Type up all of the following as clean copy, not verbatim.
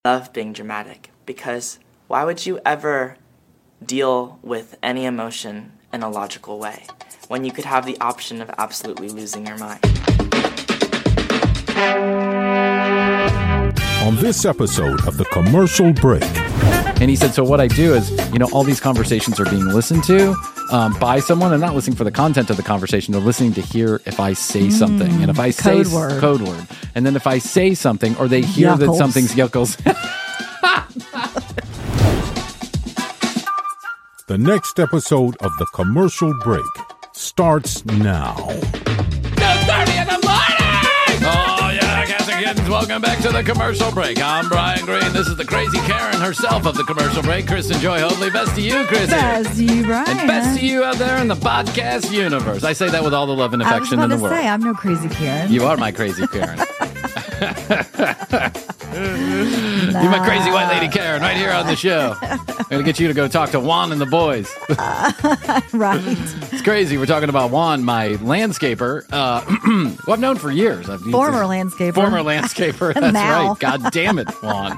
love being dramatic because why would you ever deal with any emotion in a logical way when you could have the option of absolutely losing your mind? On this episode of The Commercial Break. And he said, so what I do is, all these conversations are being listened to by someone. I'm not listening for the content of the conversation. They're listening to hear if I say something. And if I say code word. And then if I say something or they hear that something's yuckles. The next episode of The Commercial Break starts now. 2:30 in the morning! Oh, yeah, cats and kittens. Welcome back to The Commercial Break. I'm Brian Green. This is the crazy Karen herself of The Commercial Break, Kristen Joy Hoadley. Best to you, Kristen. Best to you, Brian. And best to you out there in the podcast universe. I say that with all the love and affection in the world. I was about to say, I'm no crazy Karen. You are my crazy Karen. You're my crazy white lady Karen right here on the show. I'm going to get you to go talk to Juan and the boys. Right. It's crazy. We're talking about Juan, my landscaper, who I've known for years. Former landscaper. Former landscaper. That's Now. right. God damn it, Juan.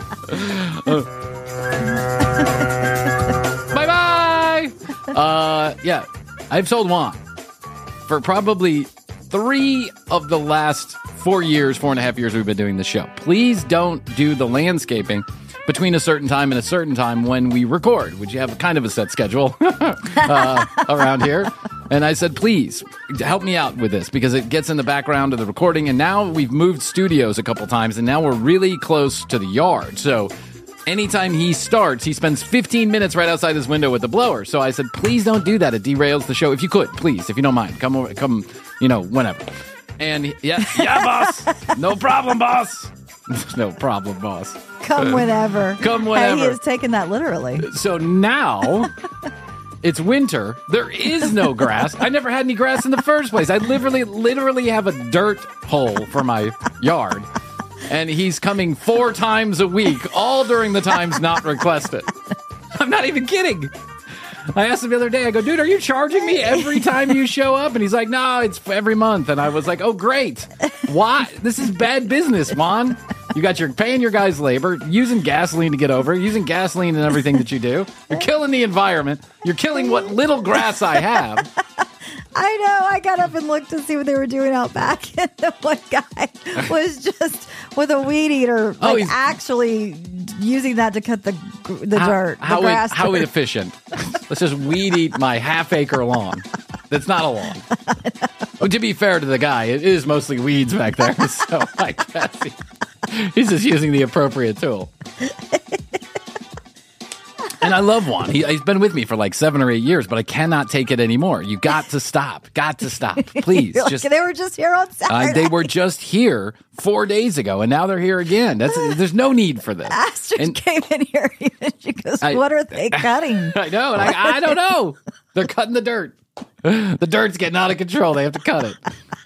Bye-bye. Yeah, I've sold Juan for probably 3 of the last 4.5 years we've been doing the show. Please don't do the landscaping between a certain time and a certain time when we record, which you have kind of a set schedule around here. And I said, please help me out with this because it gets in the background of the recording. And now we've moved studios a couple times and now we're really close to the yard. So anytime he starts, he spends 15 minutes right outside this window with the blower. So I said, please don't do that. It derails the show. If you could, please, if you don't mind, come over, whenever. And yeah, boss. No problem, boss. No problem, boss. Come whenever. Come whenever. He is taking that literally. So now it's winter. There is no grass. I never had any grass in the first place. I literally have a dirt hole for my yard. And he's coming 4 times a week, all during the times not requested. I'm not even kidding. I asked him the other day, I go, dude, are you charging me every time you show up? And he's like, no, it's every month. And I was like, oh, great. Why? This is bad business, Juan. You're paying your guys' labor, using gasoline to get over, using gasoline in everything that you do. You're killing the environment. You're killing what little grass I have. I know. I got up and looked to see what they were doing out back. And the one guy was just with a weed eater, actually using that to cut the dirt, the grass. How inefficient. Let's just weed eat my half-acre lawn. That's not a lawn. Well, to be fair to the guy, it is mostly weeds back there. So I guess he's just using the appropriate tool. And I love Juan. He's been with me for like 7 or 8 years, but I cannot take it anymore. You got to stop. Got to stop. Please. They were just here on Saturday. They were just here 4 days ago, and now they're here again. There's no need for this. Astrid came in here and she goes, what are they cutting? I know, and I don't know. They're cutting the dirt. The dirt's getting out of control. They have to cut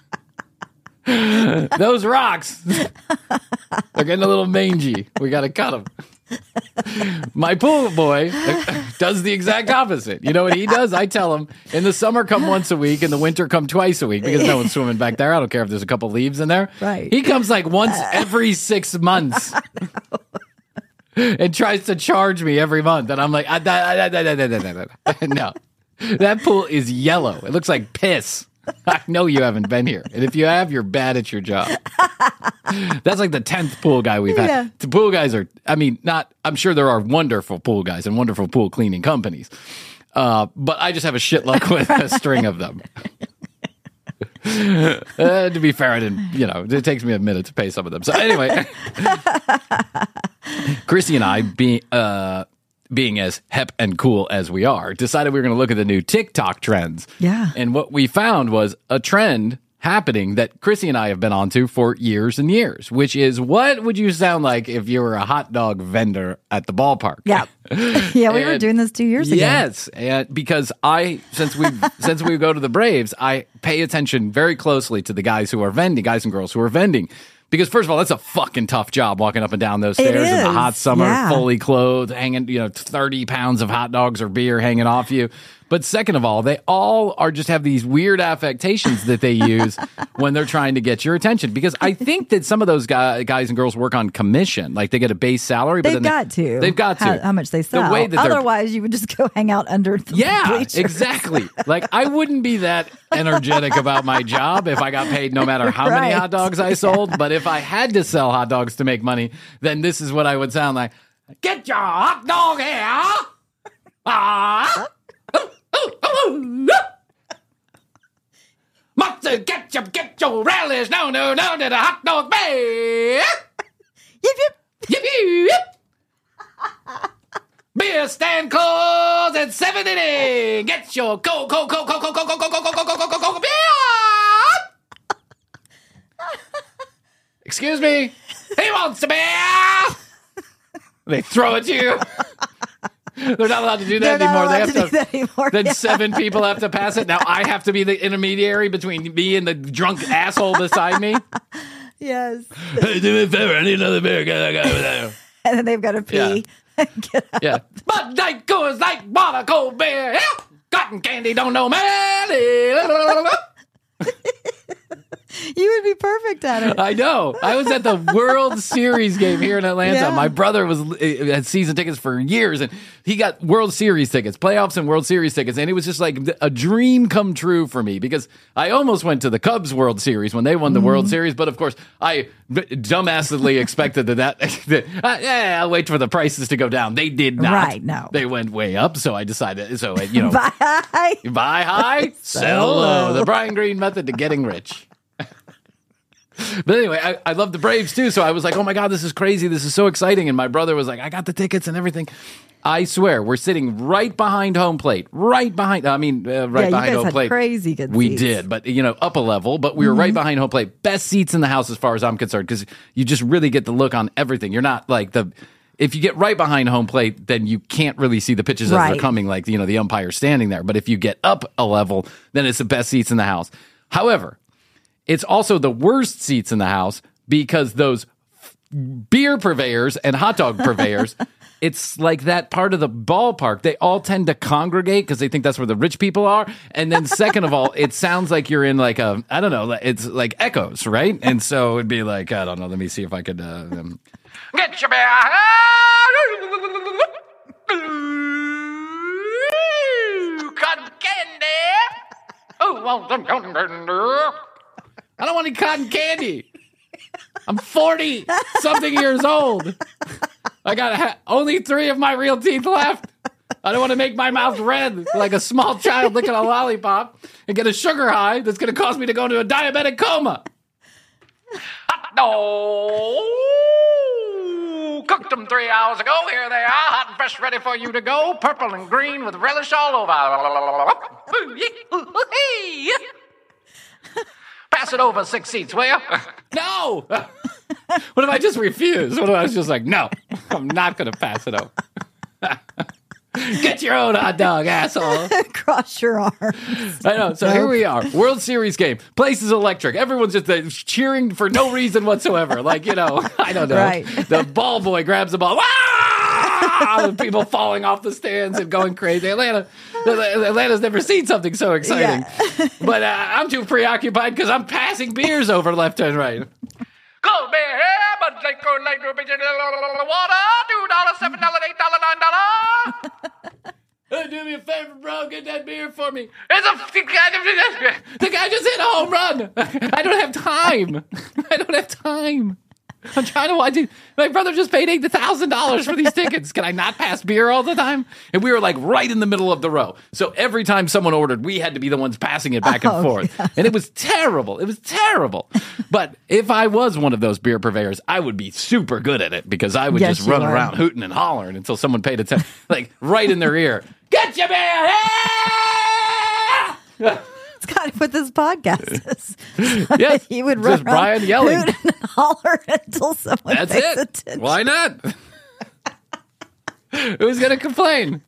it. Those rocks, they're getting a little mangy. We got to cut them. My pool boy does the exact opposite. You know what he does? I tell him, in the summer, come once a week. In the winter, come twice a week because no one's swimming back there. I don't care if there's a couple leaves in there. Right. He comes like once every 6 months and tries to charge me every month. And I'm like, no. That pool is yellow. It looks like piss. I know you haven't been here. And if you have, you're bad at your job. That's like the 10th pool guy we've had. Yeah. The pool guys are, I'm sure there are wonderful pool guys and wonderful pool cleaning companies. But I just have a shitload with a string of them. To be fair, I didn't, it takes me a minute to pay some of them. So anyway, Chrissy and I, being as hep and cool as we are, decided we were going to look at the new TikTok trends. Yeah. And what we found was a trend happening that Chrissy and I have been onto for years and years, which is, what would you sound like if you were a hot dog vendor at the ballpark? Yeah. Yeah, we were doing this 2 years ago. Yes, and because since we go to the Braves, I pay attention very closely to the guys and girls who are vending. Because first of all, that's a fucking tough job walking up and down those stairs in the hot summer, fully clothed, hanging, 30 pounds of hot dogs or beer hanging off you. But second of all, they all are just have these weird affectations that they use when they're trying to get your attention. Because I think that some of those guys and girls work on commission. Like they get a base salary. But They've got to. How much they sell. The way that otherwise, you would just go hang out under the bleachers. Exactly. Like I wouldn't be that energetic about my job if I got paid no matter how many hot dogs I sold. But if I had to sell hot dogs to make money, then this is what I would sound like. Get your hot dog here. Mustard ketchup, get your relish. No, to the hot dog bay. Yip, yip. Yip, yip. Beer stand closed at 7:80. Get your Coke beer. Excuse me. He wants a beer. They throw it to you. They're not allowed to do that anymore. They have to. Then 7 people have to pass it. Now I have to be the intermediary between me and the drunk asshole beside me. Yes. Hey, do me a favor. I need another beer. And then they've got to pee. Get out. Yeah. Bud Light, Coors Light, water, cold beer. Yeah. Cotton candy, don't know man. You would be perfect at it. I know. I was at the World Series game here in Atlanta. Yeah. My brother had season tickets for years, and he got World Series tickets, playoffs and World Series tickets, and it was just like a dream come true for me because I almost went to the Cubs World Series when they won the World Series, but of course I dumbassedly expected that I'll wait for the prices to go down. They did not. Right, no. They went way up, so I decided, buy high, sell low. The Brian Green method to getting rich. But anyway, I love the Braves too, so I was like, oh my God, this is crazy. This is so exciting. And my brother was like, I got the tickets and everything. I swear, we're sitting right behind home plate. Right behind home plate. Crazy good We seats. did, but up a level, but we were right behind home plate. Best seats in the house as far as I'm concerned, because you just really get the look on everything. You're not like if you get right behind home plate, then you can't really see the pitches as they're coming, like, the umpire standing there. But if you get up a level, then it's the best seats in the house. However, it's also the worst seats in the house because those beer purveyors and hot dog purveyors, it's like that part of the ballpark. They all tend to congregate because they think that's where the rich people are. And then second of all, it sounds like you're in like I don't know, it's like echoes, right? And so it'd be like, I don't know, let me see if I could... Get your beer! Cotton candy! Oh, well, I don't want any cotton candy. I'm 40-something years old. I got only 3 of my real teeth left. I don't want to make my mouth red like a small child licking a lollipop and get a sugar high that's going to cause me to go into a diabetic coma. Cooked them 3 hours ago. Here they are, hot and fresh, ready for you to go. Purple and green with relish all over. Pass it over 6 seats, will you? No! What if I just refuse? What if I was just like, no, I'm not going to pass it over. Get your own hot dog, asshole. Cross your arms. I know. So here we are. World Series game. Place is electric. Everyone's just cheering for no reason whatsoever. Like, I don't know. Right. The ball boy grabs the ball. People falling off the stands and going crazy. Atlanta's never seen something so exciting. Yeah. But I'm too preoccupied because I'm passing beers over left and right. Cold beer here, but like water, $2, $7, $8, $9. Do me a favor, bro. Get that beer for me. The guy just hit a home run. I don't have time. I'm trying to watch it. My brother just paid $8,000 for these tickets. Can I not pass beer all the time? And we were like right in the middle of the row. So every time someone ordered, we had to be the ones passing it back and forth. God. And it was terrible. But if I was one of those beer purveyors, I would be super good at it because I would just run around hooting and hollering until someone paid attention, like right in their ear. Get your beer! It's kind of what this podcast is. Yes, you would run just Brian yelling, hoot and holler until someone pays attention. Why not? Who's going to complain?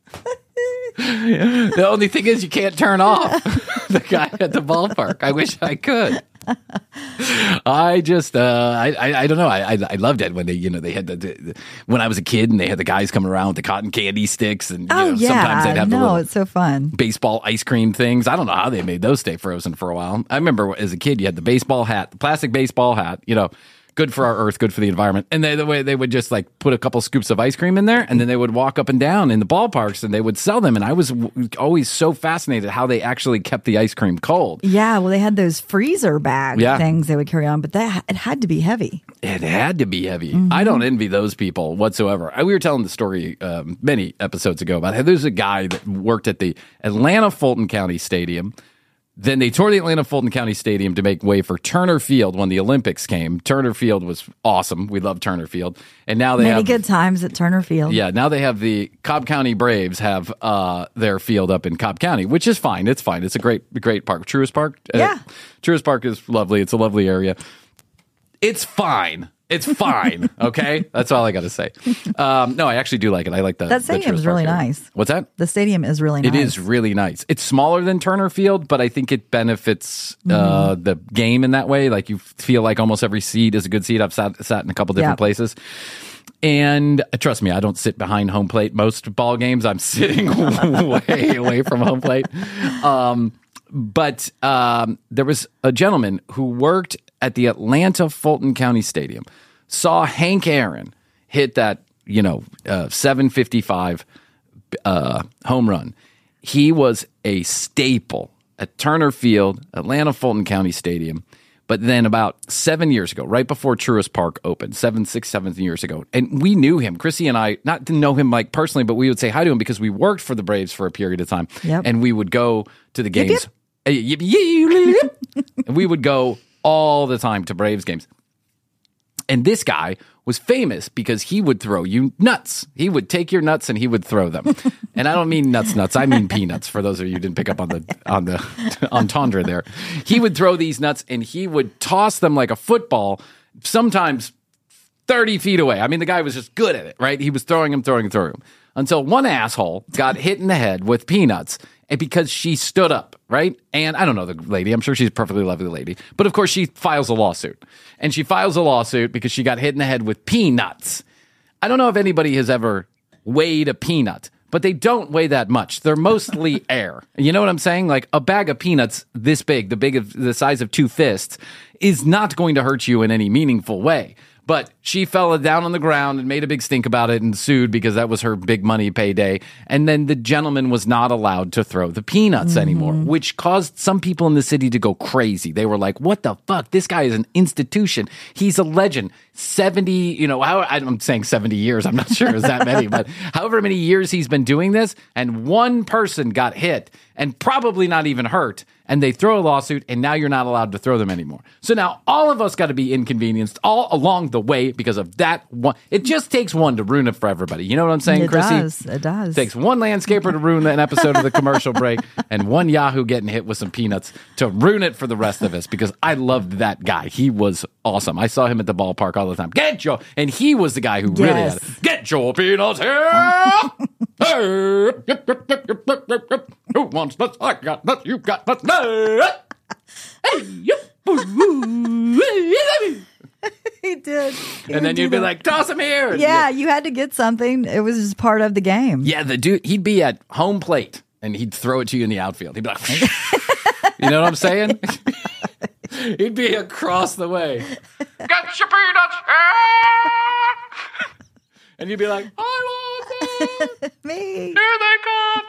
The only thing is you can't turn off the guy at the ballpark. I wish I could. I just, I don't know. I loved it when they had when I was a kid and they had the guys coming around with the cotton candy sticks and sometimes they'd have the little it's so fun. baseball ice cream things. I don't know how they made those stay frozen for a while. I remember as a kid, you had the baseball hat, the plastic baseball hat, good for our earth, good for the environment. And the way they would just put a couple scoops of ice cream in there, and then they would walk up and down in the ballparks and they would sell them. And I was always so fascinated how they actually kept the ice cream cold. Yeah, well, they had those freezer bag things they would carry on, but it had to be heavy. It had to be heavy. I don't envy those people whatsoever. We were telling the story many episodes ago about how there's a guy that worked at the Atlanta Fulton County Stadium. Then they tore the Atlanta Fulton County Stadium to make way for Turner Field when the Olympics came. Turner Field was awesome. We love Turner Field. And now they have good times at Turner Field. Yeah, now they have the Cobb County Braves have their field up in Cobb County, which is fine. It's fine. It's a great park. Truist Park? Yeah. Truist Park is lovely. It's a lovely area. It's fine. It's fine. Okay? That's all I got to say. No, I actually do like it. I like that stadium is really nice. What's that? The stadium is really nice. It is really nice. It's smaller than Turner Field, but I think it benefits the game in that way. Like you feel like almost every seat is a good seat. I've sat in a couple different places. And trust me, I don't sit behind home plate most ball games. I'm sitting way away from home plate. But there was a gentleman who worked at the Atlanta Fulton County Stadium, saw Hank Aaron hit that, 755 home run. He was a staple at Turner Field, Atlanta Fulton County Stadium. But then about 7 years ago, right before Truist Park opened, 7 years ago, and we knew him. Chrissy and I, not to know him personally, but we would say hi to him because we worked for the Braves for a period of time. Yep. And we would go to the games. And we would go all the time to Braves games. And this guy was famous because he would throw you nuts. He would take your nuts and he would throw them. And I don't mean nuts. I mean peanuts, for those of you who didn't pick up on the entendre there. He would throw these nuts and he would toss them like a football, sometimes 30 feet away. I mean, the guy was just good at it, right? He was throwing them. Until one asshole got hit in the head with peanuts, and because she stood up, right? And I don't know the lady. I'm sure she's a perfectly lovely lady. But of course, she files a lawsuit. And she files a lawsuit because she got hit in the head with peanuts. I don't know if anybody has ever weighed a peanut, but they don't weigh that much. They're mostly air. You know what I'm saying? Like a bag of peanuts this big, the size of two fists, is not going to hurt you in any meaningful way. But she fell down on the ground and made a big stink about it and sued because that was her big money payday. And then the gentleman was not allowed to throw the peanuts anymore, which caused some people in the city to go crazy. They were like, what the fuck? This guy is an institution. He's a legend. 70, I'm saying 70 years. I'm not sure it was that many, but however many years he's been doing this, and one person got hit and probably not even hurt, and they throw a lawsuit, and now you're not allowed to throw them anymore. So now all of us got to be inconvenienced all along the way because of that one. It just takes one to ruin it for everybody. You know what I'm saying, Chrissy? It does. It takes one landscaper to ruin an episode of the commercial break and one Yahoo getting hit with some peanuts to ruin it for the rest of us, because I loved that guy. He was awesome. I saw him at the ballpark all the time. And he was the guy who really had it. Get your peanuts here! Hey! Who wants nuts? I got nuts. You got nuts. He did. And then you'd be like, toss him here. Yeah, you had to get something. It was just part of the game. Yeah, the dude, he'd be at home plate and he'd throw it to you in the outfield. He'd be like, you know what I'm saying? He'd be across the way. Get your peanuts. And you'd be like, I want them. Me. Here they come.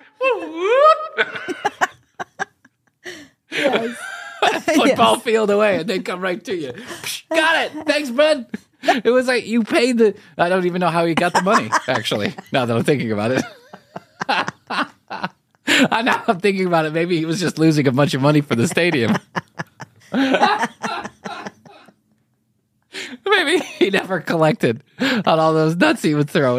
Yes. Football field away, and they come right to you. Got it. Thanks, bud. It was like you paid the. I don't even know how he got the money, actually, now that I'm thinking about it. Now I'm thinking about it. Maybe he was just losing a bunch of money for the stadium. Maybe he never collected on all those nuts he would throw.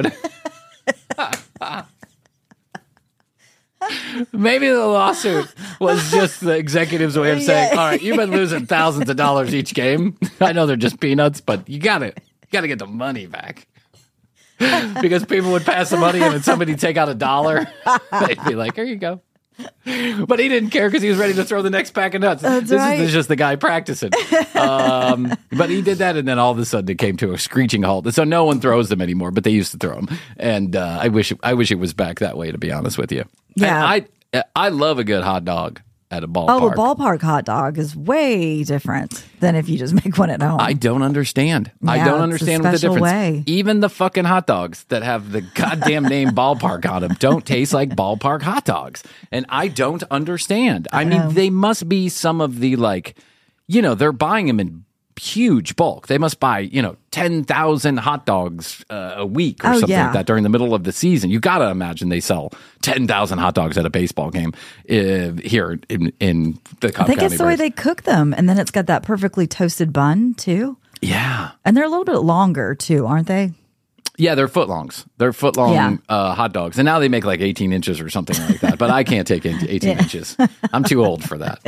Maybe the lawsuit was just the executive's way of saying, all right, you've been losing thousands of dollars each game. I know they're just peanuts, but you got to get the money back. Because people would pass the money and then somebody take out $1. They'd be like, here you go. But he didn't care because he was ready to throw the next pack of nuts. That's this right. is just the guy practicing. But he did that, and then all of a sudden it came to a screeching halt. So no one throws them anymore, but they used to throw them. And I wish it was back that way, to be honest with you. Yeah. And I love a good hot dog at a ballpark. Oh, a ballpark hot dog is way different than if you just make one at home. I don't understand. I Yeah, don't it's a understand what the special difference. way. Even the fucking hot dogs that have the goddamn name ballpark on them don't taste like ballpark hot dogs. And I don't understand. I mean, they must be some of the they're buying them in huge bulk. They must buy, 10,000 hot dogs a week or something like that during the middle of the season. You got to imagine they sell 10,000 hot dogs at a baseball game here in the Cobb County. I think it's the way they cook them. And then it's got that perfectly toasted bun, too. Yeah. And they're a little bit longer, too, aren't they? Yeah, they're footlongs. They're footlong hot dogs. And now they make like 18 inches or something like that. But I can't take 18 inches. I'm too old for that.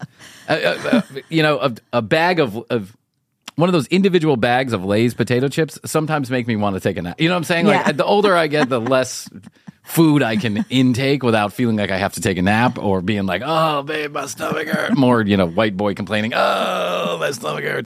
A bag of one of those individual bags of Lay's potato chips sometimes make me want to take a nap. You know what I'm saying? Yeah. Like the older I get, the less food I can intake without feeling like I have to take a nap or being like, oh, babe, my stomach hurts. More, white boy complaining, oh, my stomach hurts.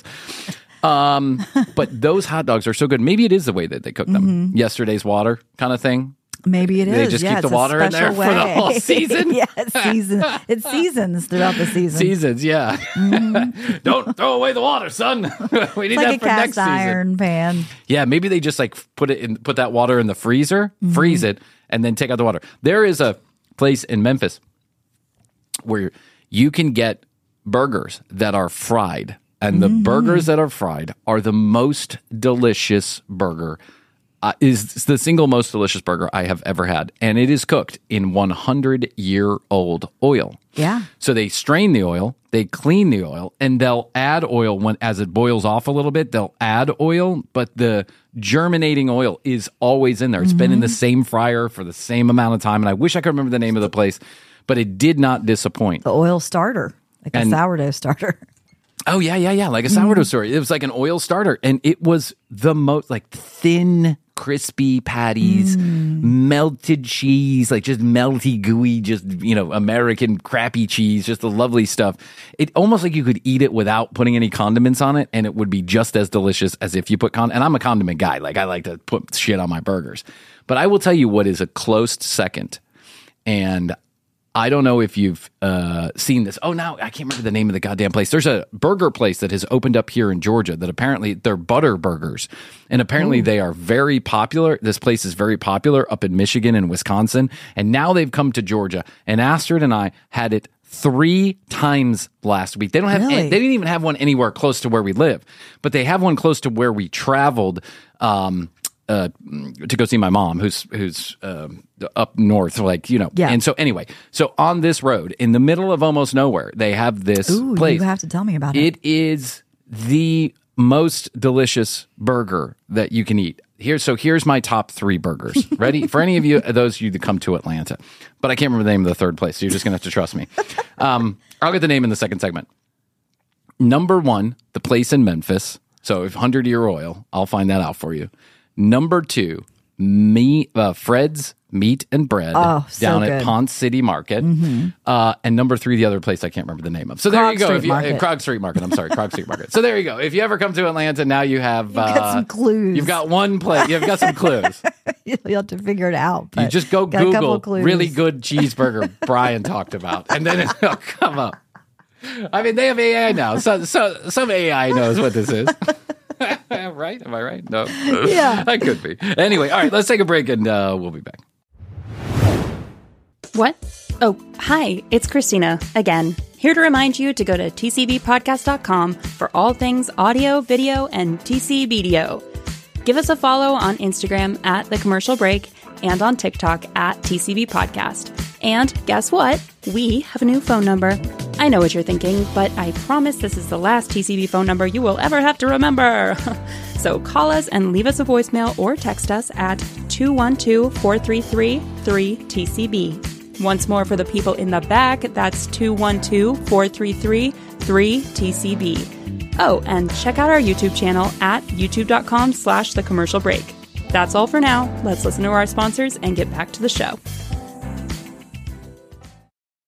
But those hot dogs are so good. Maybe it is the way that they cook them. Yesterday's water kind of thing. Maybe it is. They just keep the water in there for the whole season. It seasons throughout the season. Seasons, yeah. Don't throw away the water, son. We need that Like for next season. iron pan. Yeah, maybe they just put that water in the freezer, freeze it, and then take out the water. There is a place in Memphis where you can get burgers that are fried, and the burgers that are fried are the most delicious burger. Is the single most delicious burger I have ever had, and it is cooked in 100-year-old oil. Yeah. So they strain the oil, they clean the oil, and they'll add oil as it boils off a little bit. They'll add oil, but the germinating oil is always in there. It's been in the same fryer for the same amount of time, and I wish I could remember the name of the place, but it did not disappoint. The oil starter, like a sourdough starter. Oh, yeah. Like a sourdough story. It was like an oil starter. And it was the most thin, crispy patties, melted cheese, just melty, gooey, just, American crappy cheese, just the lovely stuff. It almost like you could eat it without putting any condiments on it. And it would be just as delicious as if you put and I'm a condiment guy. I like to put shit on my burgers. But I will tell you what is a close second. And I don't know if you've seen this. Oh, now I can't remember the name of the goddamn place. There's a burger place that has opened up here in Georgia that apparently they're butter burgers. And apparently they are very popular. This place is very popular up in Michigan and Wisconsin. And now they've come to Georgia. And Astrid and I had it 3 times last week. They don't have. Really? They didn't even have one anywhere close to where we live. But they have one close to where we traveled to go see my mom, who's up north, Yeah. And so anyway, so on this road in the middle of almost nowhere, they have this place. You have to tell me about it. It is the most delicious burger that you can eat. Here's my top 3 burgers. Ready? For any of you, those of you that come to Atlanta. But I can't remember the name of the third place, so you're just going to have to trust me. I'll get the name in the second segment. Number 1, the place in Memphis. So if 100-year oil, I'll find that out for you. Number 2, Fred's Meat and Bread down at Ponce City Market. And number 3, the other place I can't remember the name of. So there you go. Krog Street Market. I'm sorry, Krog Street Market. So there you go. If you ever come to Atlanta, now you have... You've got some clues. You've got one place. You've got some clues. You'll have to figure it out. You just go Google really good cheeseburger Brian talked about, and then it'll come up. I mean, they have AI now. So some AI knows what this is. Right? Am I right? No. Yeah. I could be. Anyway, all right, let's take a break and we'll be back. What? Oh, hi, it's Christina again. Here to remind you to go to tcbpodcast.com for all things audio, video, and TCBDO. Give us a follow on Instagram at The Commercial Break and on TikTok at TCB Podcast. And guess what? We have a new phone number. I know what you're thinking, but I promise this is the last TCB phone number you will ever have to remember. So call us and leave us a voicemail or text us at 212-433-3TCB. Once more for the people in the back, that's 212-433-3TCB. Oh, and check out our YouTube channel at youtube.com/thecommercialbreak. That's all for now. Let's listen to our sponsors and get back to the show.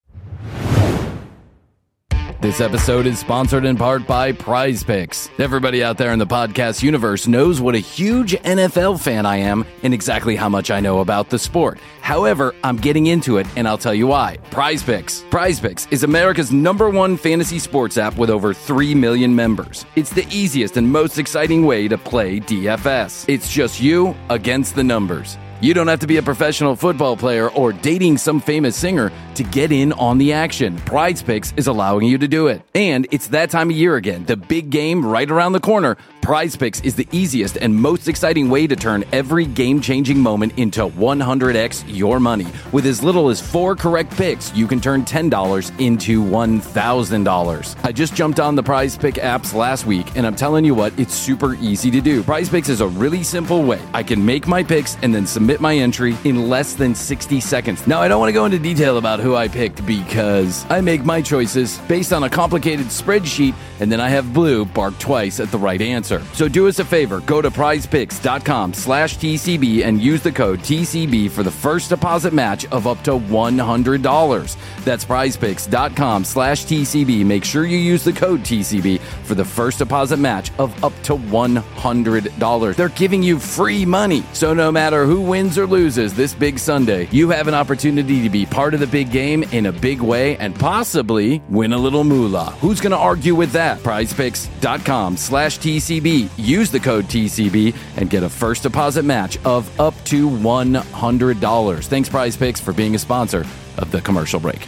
This episode is sponsored in part by Prize Picks. Everybody out there in the podcast universe knows what a huge NFL fan I am and exactly how much I know about the sport. However, I'm getting into it, and I'll tell you why. Prize Picks. Prize Picks is America's #1 fantasy sports app with over 3 million members. It's the easiest and most exciting way to play DFS. It's just you against the numbers. You don't have to be a professional football player or dating some famous singer to get in on the action. Prize Picks is allowing you to do it. And it's that time of year again. The big game right around the corner. Prize Picks is the easiest and most exciting way to turn every game-changing moment into 100x your money. With as little as 4 correct picks, you can turn $10 into $1,000. I just jumped on the Prize Pick apps last week, and I'm telling you what, it's super easy to do. Prize Picks is a really simple way. I can make my picks and then submit my entry in less than 60 seconds. Now, I don't want to go into detail about who I picked because I make my choices based on a complicated spreadsheet, and then I have Blue bark twice at the right answer. So do us a favor, go to prizepicks.com/TCB and use the code TCB for the first deposit match of up to $100. That's prizepicks.com/TCB. Make sure you use the code TCB for the first deposit match of up to $100. They're giving you free money. So no matter who wins or loses this big Sunday, you have an opportunity to be part of the big game in a big way and possibly win a little moolah. Who's going to argue with that? prizepicks.com/TCB. Use the code TCB and get a first deposit match of up to $100. Thanks, Prize Picks, for being a sponsor of the Commercial Break.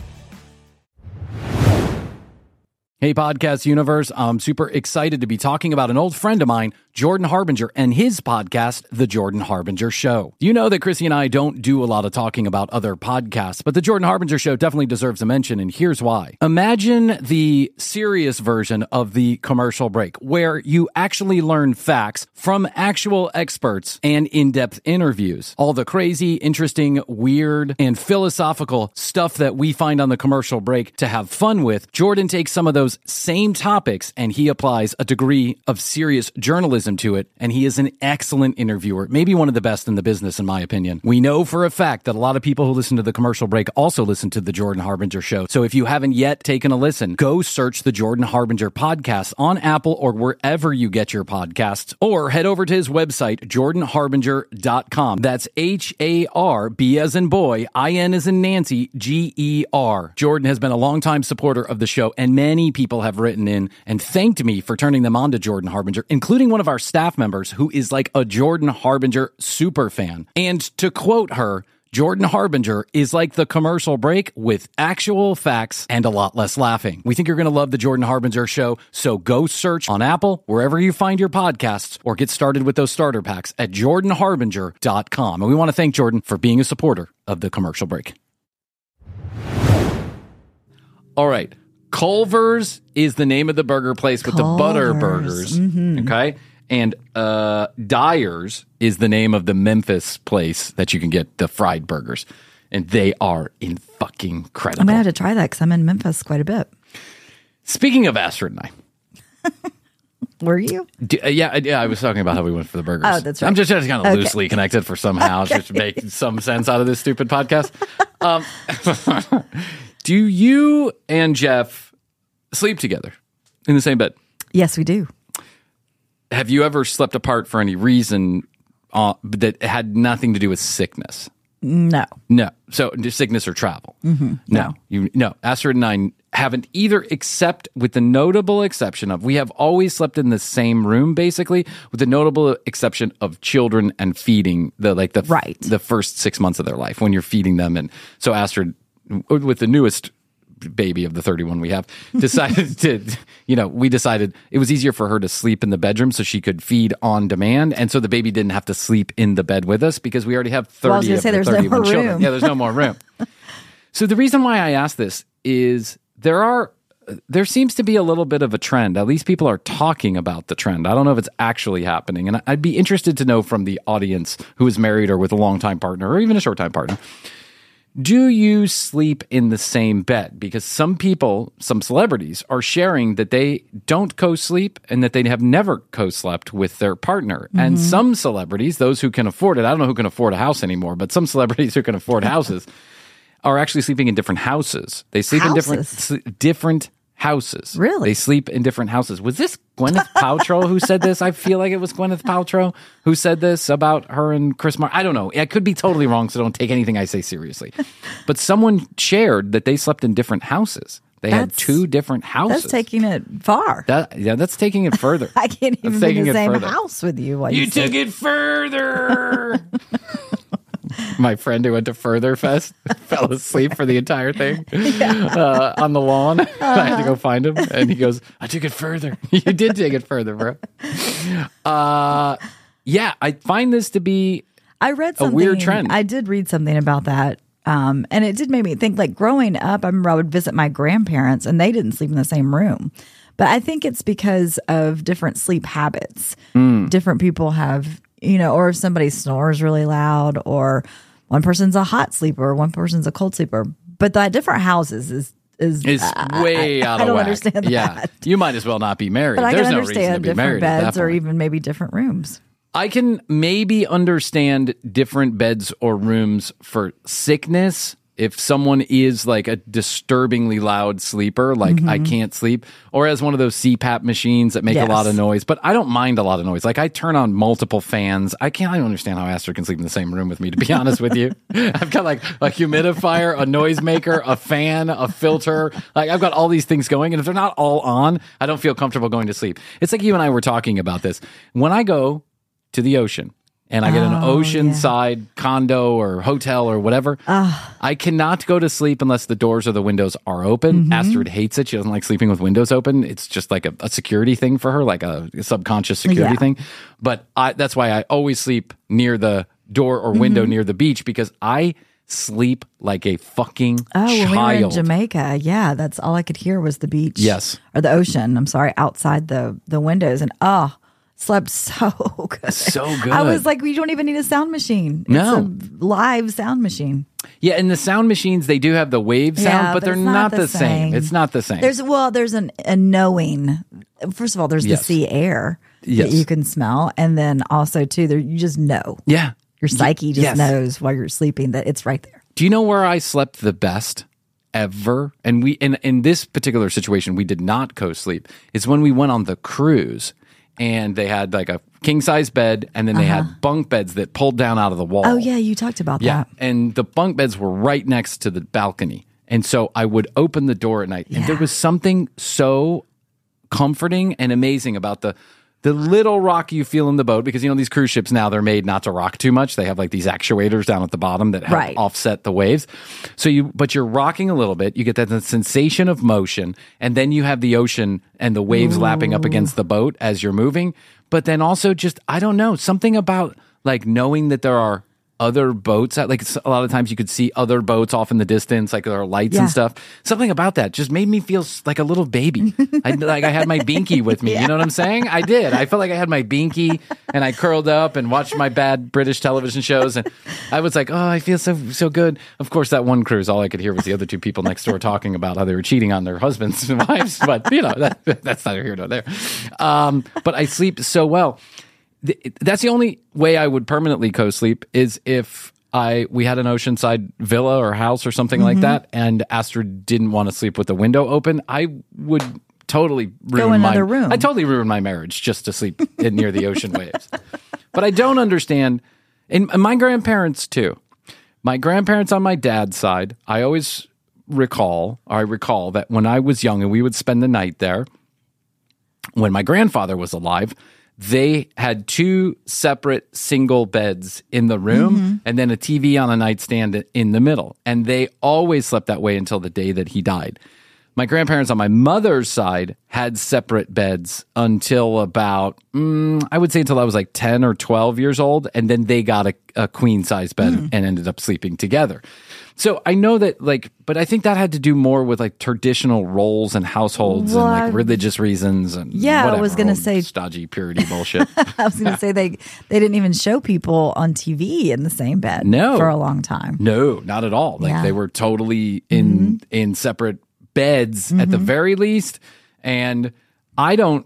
Hey, Podcast Universe. I'm super excited to be talking about an old friend of mine, Jordan Harbinger, and his podcast, The Jordan Harbinger Show. You know that Chrissy and I don't do a lot of talking about other podcasts, but The Jordan Harbinger Show definitely deserves a mention, and here's why. Imagine the serious version of the Commercial Break, where you actually learn facts from actual experts and in-depth interviews. All the crazy, interesting, weird, and philosophical stuff that we find on the Commercial Break to have fun with, Jordan takes some of those same topics and he applies a degree of serious journalism to it, and he is an excellent interviewer, maybe one of the best in the business in my opinion. We know for a fact that a lot of people who listen to the Commercial Break also listen to the Jordan Harbinger Show. So if you haven't yet taken a listen, go search the Jordan Harbinger podcast on Apple or wherever you get your podcasts, or head over to his website, jordanharbinger.com. That's HARB as in boy, IN as in Nancy, GER. Jordan has been a longtime supporter of the show, and many people have written in and thanked me for turning them on to Jordan Harbinger, including one of our staff members who is like a Jordan Harbinger super fan. And to quote her, Jordan Harbinger is like the Commercial Break with actual facts and a lot less laughing. We think you're going to love the Jordan Harbinger Show, so go search on Apple, wherever you find your podcasts, or get started with those starter packs at jordanharbinger.com. And we want to thank Jordan for being a supporter of the Commercial Break. All right. Culver's is the name of the burger place with the butter burgers. Mm-hmm. Okay. And Dyer's is the name of the Memphis place that you can get the fried burgers. And they are fucking incredible. I'm going to have to try that because I'm in Memphis quite a bit. Speaking of Astrid and I. Were you? Yeah, I was talking about how we went for the burgers. Oh, that's right. I'm just kind of loosely connected for somehow, just to make some sense out of this stupid podcast. Do you and Jeff sleep together in the same bed? Yes, we do. Have you ever slept apart for any reason that had nothing to do with sickness? No. So sickness or travel? Mm-hmm. No. Astrid and I haven't either, except with the notable exception of we have always slept in the same room, basically, with the notable exception of children and feeding the first 6 months of their life when you're feeding them. And so Astrid, with the newest baby of the 31 we have, decided we decided it was easier for her to sleep in the bedroom so she could feed on demand. And so the baby didn't have to sleep in the bed with us because we already have 30 of the 31 children. Yeah, there's no more room. So the reason why I ask this is there seems to be a little bit of a trend. At least people are talking about the trend. I don't know if it's actually happening. And I'd be interested to know from the audience who is married or with a long-time partner or even a short-time partner, do you sleep in the same bed? Because some people, some celebrities, are sharing that they don't co-sleep and that they have never co-slept with their partner. Mm-hmm. And some celebrities, those who can afford it, I don't know who can afford a house anymore, but some celebrities who can afford houses are actually sleeping in different houses. They sleep in different houses. Really? They sleep in different houses. Was this Gwyneth Paltrow who said this? I feel like it was Gwyneth Paltrow who said this about her and Chris Martin. I don't know. I could be totally wrong, so don't take anything I say seriously. But someone shared that they slept in different houses. They had 2 different houses. That's taking it far. That's taking it further. I can't even be in the same house with you. You took it further. My friend who went to Further Fest fell asleep for the entire thing on the lawn. I had to go find him, and he goes, "I took it further." You did take it further, bro. Yeah, I find this to be I read something, a weird trend. I did read something about that, and it did make me think. Like growing up, I remember I would visit my grandparents, and they didn't sleep in the same room. But I think it's because of different sleep habits. Different people have. Or if somebody snores really loud, or one person's a hot sleeper, one person's a cold sleeper. But the different houses is way out of whack. I don't understand that. Yeah, you might as well not be married. But I There's can no reason to understand be different married at beds, that or point. even maybe different rooms. I can maybe understand different beds or rooms for sickness. If someone is like a disturbingly loud sleeper, like I can't sleep, or has one of those CPAP machines that make a lot of noise, but I don't mind a lot of noise. Like I turn on multiple fans. I don't understand how Aster can sleep in the same room with me, to be honest with you. I've got like a humidifier, a noisemaker, a fan, a filter. Like I've got all these things going, and if they're not all on, I don't feel comfortable going to sleep. It's like you and I were talking about this. When I go to the ocean, and I get an oceanside condo or hotel or whatever, I cannot go to sleep unless the doors or the windows are open. Astrid hates it. She doesn't like sleeping with windows open. It's just like a security thing for her, like a subconscious security thing. But that's why I always sleep near the door or window near the beach, because I sleep like a fucking child. When we were in Jamaica, that's all I could hear was the beach. Yes. Or the ocean, outside the windows. And slept so good. So good. I was like, we don't even need a sound machine. No. It's a live sound machine. Yeah, and the sound machines, they do have the wave sound, but they're not the same. It's not the same. There's a knowing. First of all, there's the sea air that you can smell. And then also, too, you just know. Yeah. Your psyche just knows while you're sleeping that it's right there. Do you know where I slept the best ever? And in this particular situation, we did not co-sleep. It's when we went on the cruise. And they had like a king-size bed, and then they had bunk beds that pulled down out of the wall. Oh, yeah, you talked about that. And the bunk beds were right next to the balcony. And so I would open the door at night, and there was something so comforting and amazing about the little rock you feel in the boat, because, these cruise ships now, they're made not to rock too much. They have like these actuators down at the bottom that help offset the waves. But you're rocking a little bit. You get that sensation of motion, and then you have the ocean and the waves lapping up against the boat as you're moving. But then also just, I don't know, something about like knowing that there are other boats. Like a lot of times you could see other boats off in the distance, like there are lights and stuff. Something about that just made me feel like a little baby. I had my binky with me. You know what I'm saying? I did. I felt like I had my binky, and I curled up and watched my bad British television shows, and I was like, oh, I feel so good. Of course, that one cruise, all I could hear was the other 2 people next door talking about how they were cheating on their husbands and wives. But that's neither here nor there. But I sleep so well. That's the only way I would permanently co-sleep, is if we had an oceanside villa or house or something like that, and Astrid didn't want to sleep with the window open. I would totally ruin room. I totally ruin my marriage just to sleep near the ocean waves. But I don't understand, and my grandparents too. My grandparents on my dad's side, I recall that when I was young and we would spend the night there, when my grandfather was alive, they had 2 separate single beds in the room, and then a TV on a nightstand in the middle. And they always slept that way until the day that he died. My grandparents on my mother's side had separate beds until about, I would say until I was like 10 or 12 years old. And then they got a queen size bed and ended up sleeping together. So I know that, but I think that had to do more with like traditional roles and households and like religious reasons and whatever, I was going to say stodgy purity bullshit. I was going to say they didn't even show people on TV in the same bed for a long time. No, not at all. They were totally in separate beds at the very least. And I've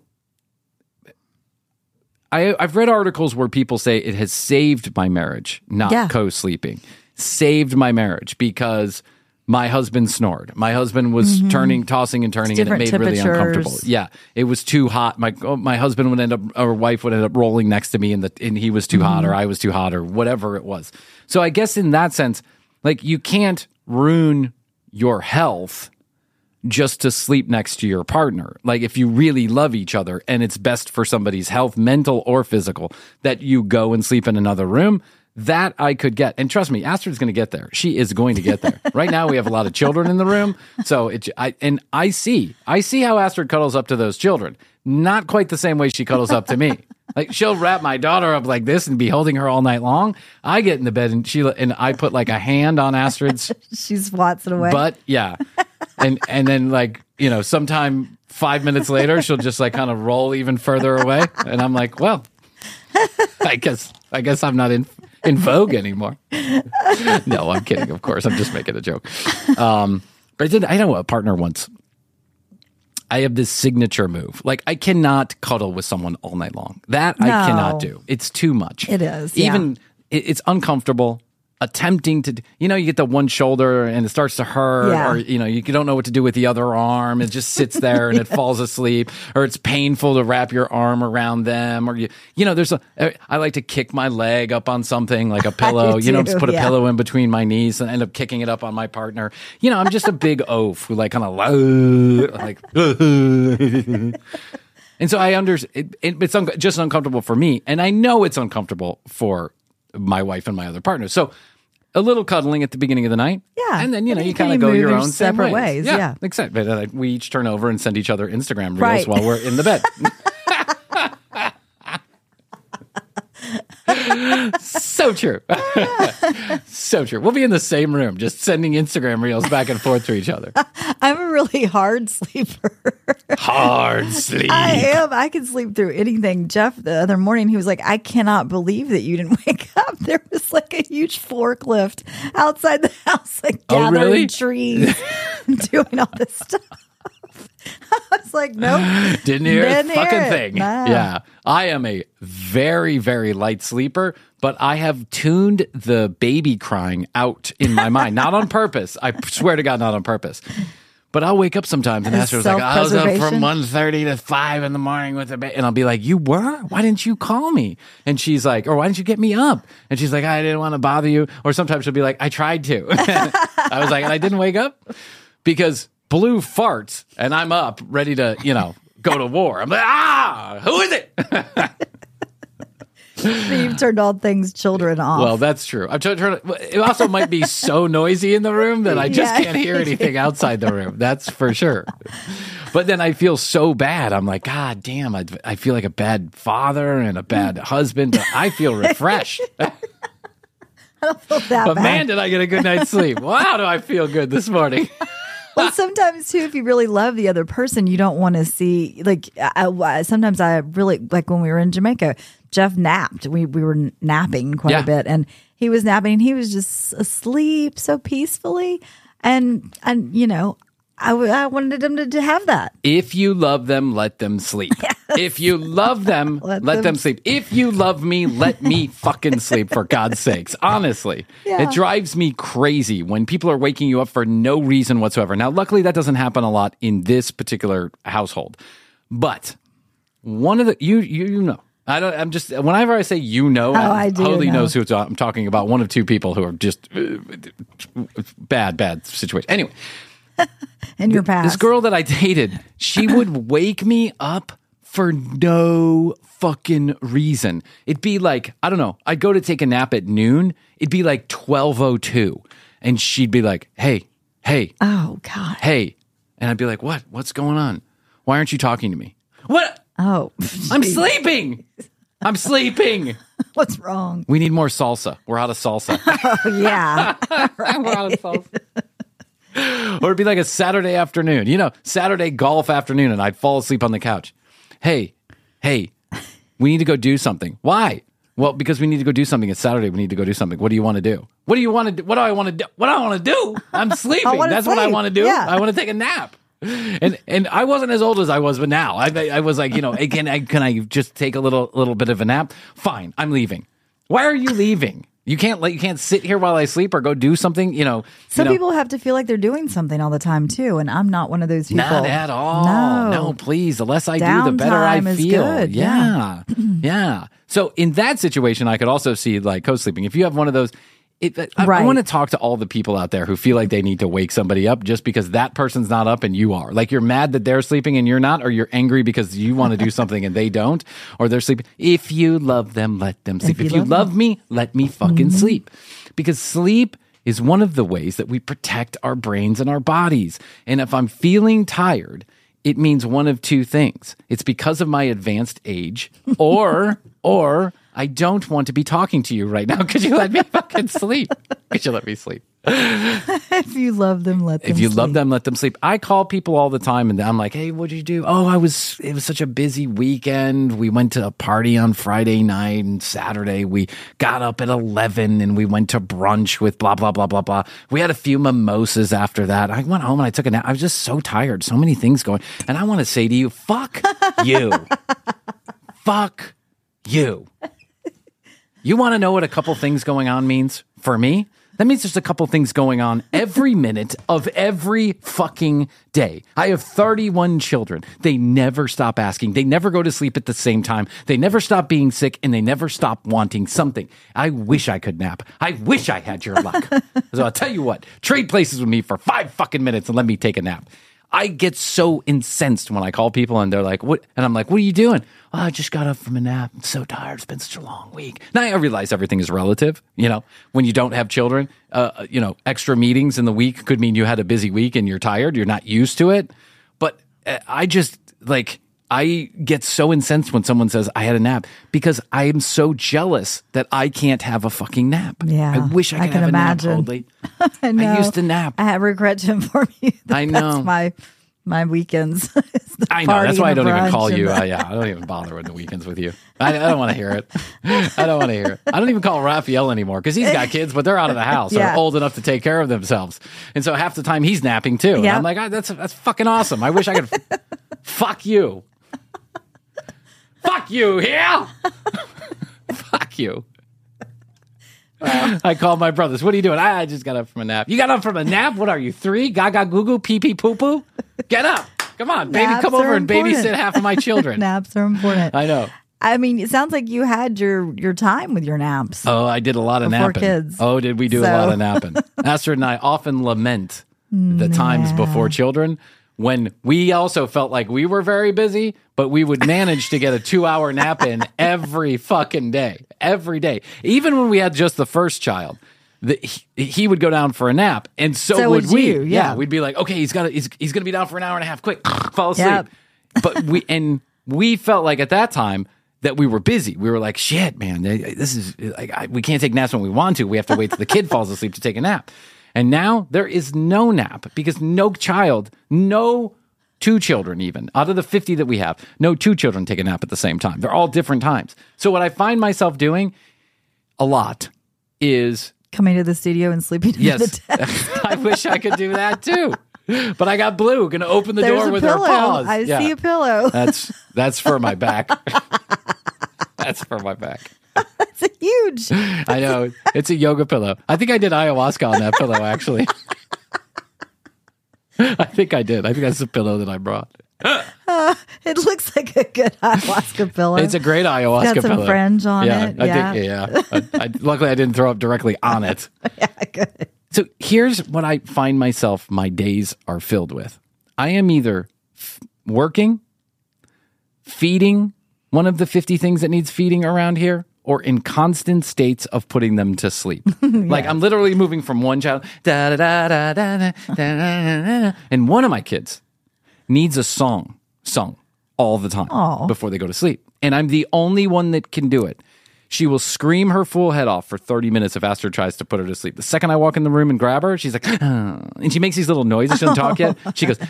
read articles where people say it has saved my marriage, not co-sleeping. Saved my marriage, because my husband snored. My husband was tossing and turning, and it made really uncomfortable. Yeah, it was too hot. My husband would end up, or wife would end up rolling next to me, and he was too hot, or I was too hot, or whatever it was. So I guess in that sense, like, you can't ruin your health just to sleep next to your partner. Like, if you really love each other and it's best for somebody's health, mental or physical, that you go and sleep in another room, that I could get. And trust me, Astrid's going to get there. She is going to get there. Right now we have a lot of children in the room. So I see how Astrid cuddles up to those children. Not quite the same way she cuddles up to me. Like, she'll wrap my daughter up like this and be holding her all night long. I get in the bed and I put like a hand on Astrid's. She swats it away. But yeah. And then, like, you know, sometime 5 minutes later, she'll just like kind of roll even further away. And I'm like, well, I guess I'm not in vogue anymore. No, I'm kidding. Of course, I'm just making a joke. But I know a partner once. I have this signature move. Like, I cannot cuddle with someone all night long. That I cannot do. It's too much. It is. Even it's uncomfortable. Attempting to, you know, you get the one shoulder and it starts to hurt, or, you know, you don't know what to do with the other arm. It just sits there and it falls asleep, or it's painful to wrap your arm around them, or, you know, I like to kick my leg up on something like a pillow, just put a pillow in between my knees and end up kicking it up on my partner. You know, I'm just a big oaf who like kind of like, and so I understand it's just uncomfortable for me. And I know it's uncomfortable for my wife and my other partner. So a little cuddling at the beginning of the night. Yeah. And then, you know, you kind of go your own separate ways. Yeah. Exactly. But we each turn over and send each other Instagram reels while we're in the bed. So true. So true. We'll be in the same room, just sending Instagram reels back and forth to each other. I'm a really hard sleeper. Hard sleep. I am. I can sleep through anything. Jeff, the other morning, he was like, I cannot believe that you didn't wake up. There was like a huge forklift outside the house, like gathering trees and doing all this stuff. I was like, nope. Didn't hear a fucking thing. No. Yeah. I am a very, very light sleeper, but I have tuned the baby crying out in my mind. Not on purpose. I swear to God, not on purpose. But I'll wake up sometimes and Astrid was like, I was up from 1:30 to 5 in the morning with the baby. And I'll be like, you were? Why didn't you call me? And she's like, or why didn't you get me up? And she's like, I didn't want to bother you. Or sometimes she'll be like, I tried to. I was like, and I didn't wake up because Blue farts and I'm up ready to, you know, go to war. I'm like, who is it? So you've turned all things children off. Well, that's true. It also might be so noisy in the room that I just can't hear anything outside the room. That's for sure. But then I feel so bad. I'm like, God damn, I feel like a bad father and a bad husband. But I feel refreshed. I don't feel that but bad. Man, did I get a good night's sleep. Wow, do I feel good this morning. Well, sometimes too, if you really love the other person, you don't want to see, like, sometimes I really, like when we were in Jamaica, Jeff napped. We were napping quite a bit, and he was napping and he was just asleep so peacefully. And you know, I wanted him to have that. If you love them, let them sleep. Yes. If you love them, let them sleep. If you love me, let me fucking sleep, for God's sakes. Honestly, it drives me crazy when people are waking you up for no reason whatsoever. Now, luckily, that doesn't happen a lot in this particular household. But one of the, you know, whenever I say you know, Holly knows who I'm talking about. One of two people who are just bad situation. Anyway. In your past. This girl that I dated, she would wake me up for no fucking reason. It'd be like, I don't know, I'd go to take a nap at noon. It'd be like 12:02. And she'd be like, hey. Oh, God. Hey. And I'd be like, what? What's going on? Why aren't you talking to me? What? Oh. I'm sleeping. What's wrong? We need more salsa. We're out of salsa. Oh, yeah. We're out of salsa. Or it'd be like a Saturday afternoon, Saturday golf afternoon, and I'd fall asleep on the couch. Hey, we need to go do something. Why? Well, because we need to go do something. It's Saturday. We need to go do something. What do you want to do? What do you want to do? What do I want to do? What do I want to do? I'm sleeping. That's what I want to do. Yeah. I want to take a nap. And I wasn't as old as I was, but now I was like, can I just take a little bit of a nap? Fine, I'm leaving. Why are you leaving? You can't sit here while I sleep or go do something, Some people have to feel like they're doing something all the time too, and I'm not one of those people. Not at all. No, please. The less I do, the better I Downtime is feel. good. Yeah. Yeah. So in that situation, I could also see like co-sleeping. If you have one of those, I want to talk to all the people out there who feel like they need to wake somebody up just because that person's not up and you are. Like you're mad that they're sleeping and you're not, or you're angry because you want to do something and they don't, or they're sleeping. If you love them, let them sleep. If you love me, let me fucking sleep. Because sleep is one of the ways that we protect our brains and our bodies. And if I'm feeling tired, it means one of two things. It's because of my advanced age, or I don't want to be talking to you right now. Could you let me fucking sleep? Could you let me sleep? If you love them, let them sleep. If you love them, let them sleep. I call people all the time and I'm like, hey, what'd you do? Oh, it was such a busy weekend. We went to a party on Friday night and Saturday. We got up at 11 and we went to brunch with blah, blah, blah, blah, blah. We had a few mimosas after that. I went home and I took a nap. I was just so tired. So many things going. And I want to say to you, fuck you. Fuck you. You want to know what a couple things going on means for me? That means there's a couple things going on every minute of every fucking day. I have 31 children. They never stop asking. They never go to sleep at the same time. They never stop being sick, and they never stop wanting something. I wish I could nap. I wish I had your luck. So I'll tell you what, trade places with me for 5 fucking minutes and let me take a nap. I get so incensed when I call people and they're like, what? And I'm like, what are you doing? Oh, I just got up from a nap. I'm so tired. It's been such a long week. Now I realize everything is relative. When you don't have children, extra meetings in the week could mean you had a busy week and you're tired. You're not used to it. But I get so incensed when someone says I had a nap because I am so jealous that I can't have a fucking nap. Yeah, I wish I could have imagine. a nap, Hoadley. I know. I used to nap. I regret to inform you that I know. that's my weekends. I know. That's why I don't even call you. I don't even bother with the weekends with you. I don't want to hear it. I don't want to hear it. I don't even call Raphael anymore because he's got kids, but they're out of the house. They're old enough to take care of themselves. And so half the time he's napping too. And I'm like, that's fucking awesome. I wish I could. Fuck you. Fuck you, yeah? Fuck you. Wow. I called my brothers. What are you doing? I just got up from a nap. You got up from a nap? What are you, 3? Gaga goo goo, pee pee poo poo? Get up. Come on, baby. Naps come over and important. babysit half of my children. Naps are important. I know. I mean, it sounds like you had your time with your naps. Oh, I did a lot of before napping. Kids. Oh, did we do a lot of napping? Astrid and I often lament the times before children when we also felt like we were very busy, but we would manage to get a 2-hour nap in every fucking day. Every day. Even when we had just the first child, he would go down for a nap, and so would we. You, yeah. We'd be like, okay, he's going to be down for an hour and a half. Quick, fall asleep. Yep. But we felt like at that time that we were busy. We were like, shit, man, this is like we can't take naps when we want to. We have to wait till the kid falls asleep to take a nap. And now there is no nap because no 2 children even, out of the 50 that we have, no 2 children take a nap at the same time. They're all different times. So what I find myself doing a lot is coming to the studio and sleeping in the desk. I wish I could do that too. But I got Blue going to open the door with pillow. her paws. I see a pillow. That's for my back. That's for my back. It's a huge. I know. It's a yoga pillow. I think I did ayahuasca on that pillow, actually. I think I did. I think that's the pillow that I brought. It looks like a good ayahuasca pillow. It's a great ayahuasca got some pillow. fringe on it. Luckily, I didn't throw up directly on it. Yeah, good. So here's what I find myself, my days are filled with. I am either working, feeding one of the 50 things that needs feeding around here, or in constant states of putting them to sleep. Like I'm literally moving from one child, and one of my kids needs a song sung all the time before they go to sleep. And I'm the only one that can do it. She will scream her full head off for 30 minutes if Astrid tries to put her to sleep. The second I walk in the room and grab her, she's like, and she makes these little noises. She doesn't talk yet. She goes,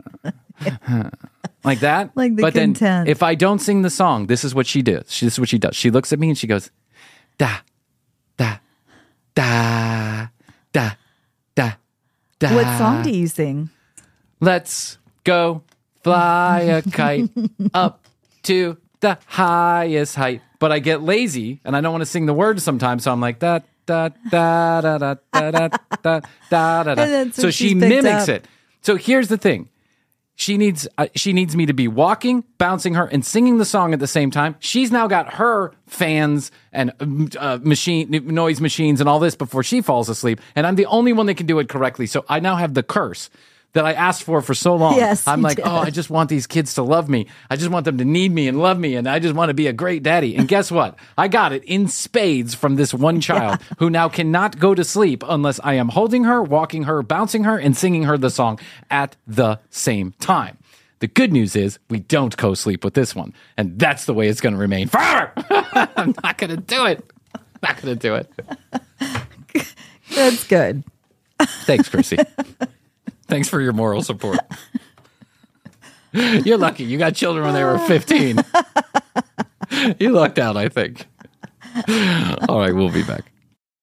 like that. Like the but content. then if I don't sing the song, this is what she does. This is what she does. She looks at me and she goes, da, da, da, da, da, da. What song do you sing? Let's go fly a kite up to the highest height. But I get lazy and I don't want to sing the words sometimes. So I'm like, da, da da da da da da da da da. then So she mimics it. So here's the thing. She needs me to be walking, bouncing her, and singing the song at the same time. She's now got her fans and noise machines and all this before she falls asleep, and I'm the only one that can do it correctly. So I now have the curse that I asked for so long. Yes, I'm like, did. oh, I just want these kids to love me. I just want them to need me and love me, and I just want to be a great daddy. And guess what? I got it in spades from this one child who now cannot go to sleep unless I am holding her, walking her, bouncing her, and singing her the song at the same time. The good news is we don't co-sleep with this one, and that's the way it's going to remain forever. I'm not going to do it. Not going to do it. That's good. Thanks, Chrissy. Thanks for your moral support. You're lucky. You got children when they were 15. You lucked out, I think. All right, we'll be back.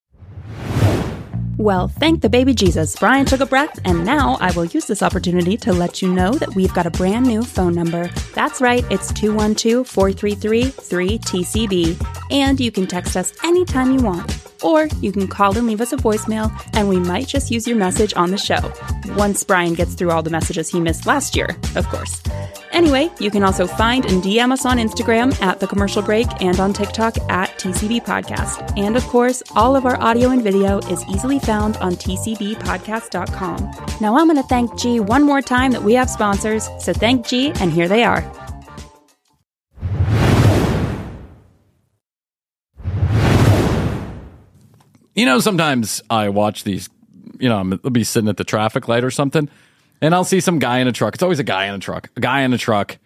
Well, thank the baby Jesus. Brian took a breath, and now I will use this opportunity to let you know that we've got a brand new phone number. That's right, it's 212-433-3TCB, and you can text us anytime you want. Or you can call and leave us a voicemail, and we might just use your message on the show. Once Brian gets through all the messages he missed last year, of course. Anyway, you can also find and DM us on Instagram at The Commercial Break and on TikTok at TCB Podcast. And of course, all of our audio and video is easily found on tcbpodcast.com. Now I'm going to thank G one more time that we have sponsors, so thank G, and here they are. You know, sometimes I watch these, I'll be sitting at the traffic light or something, and I'll see some guy in a truck. It's always a guy in a truck. A guy in a truck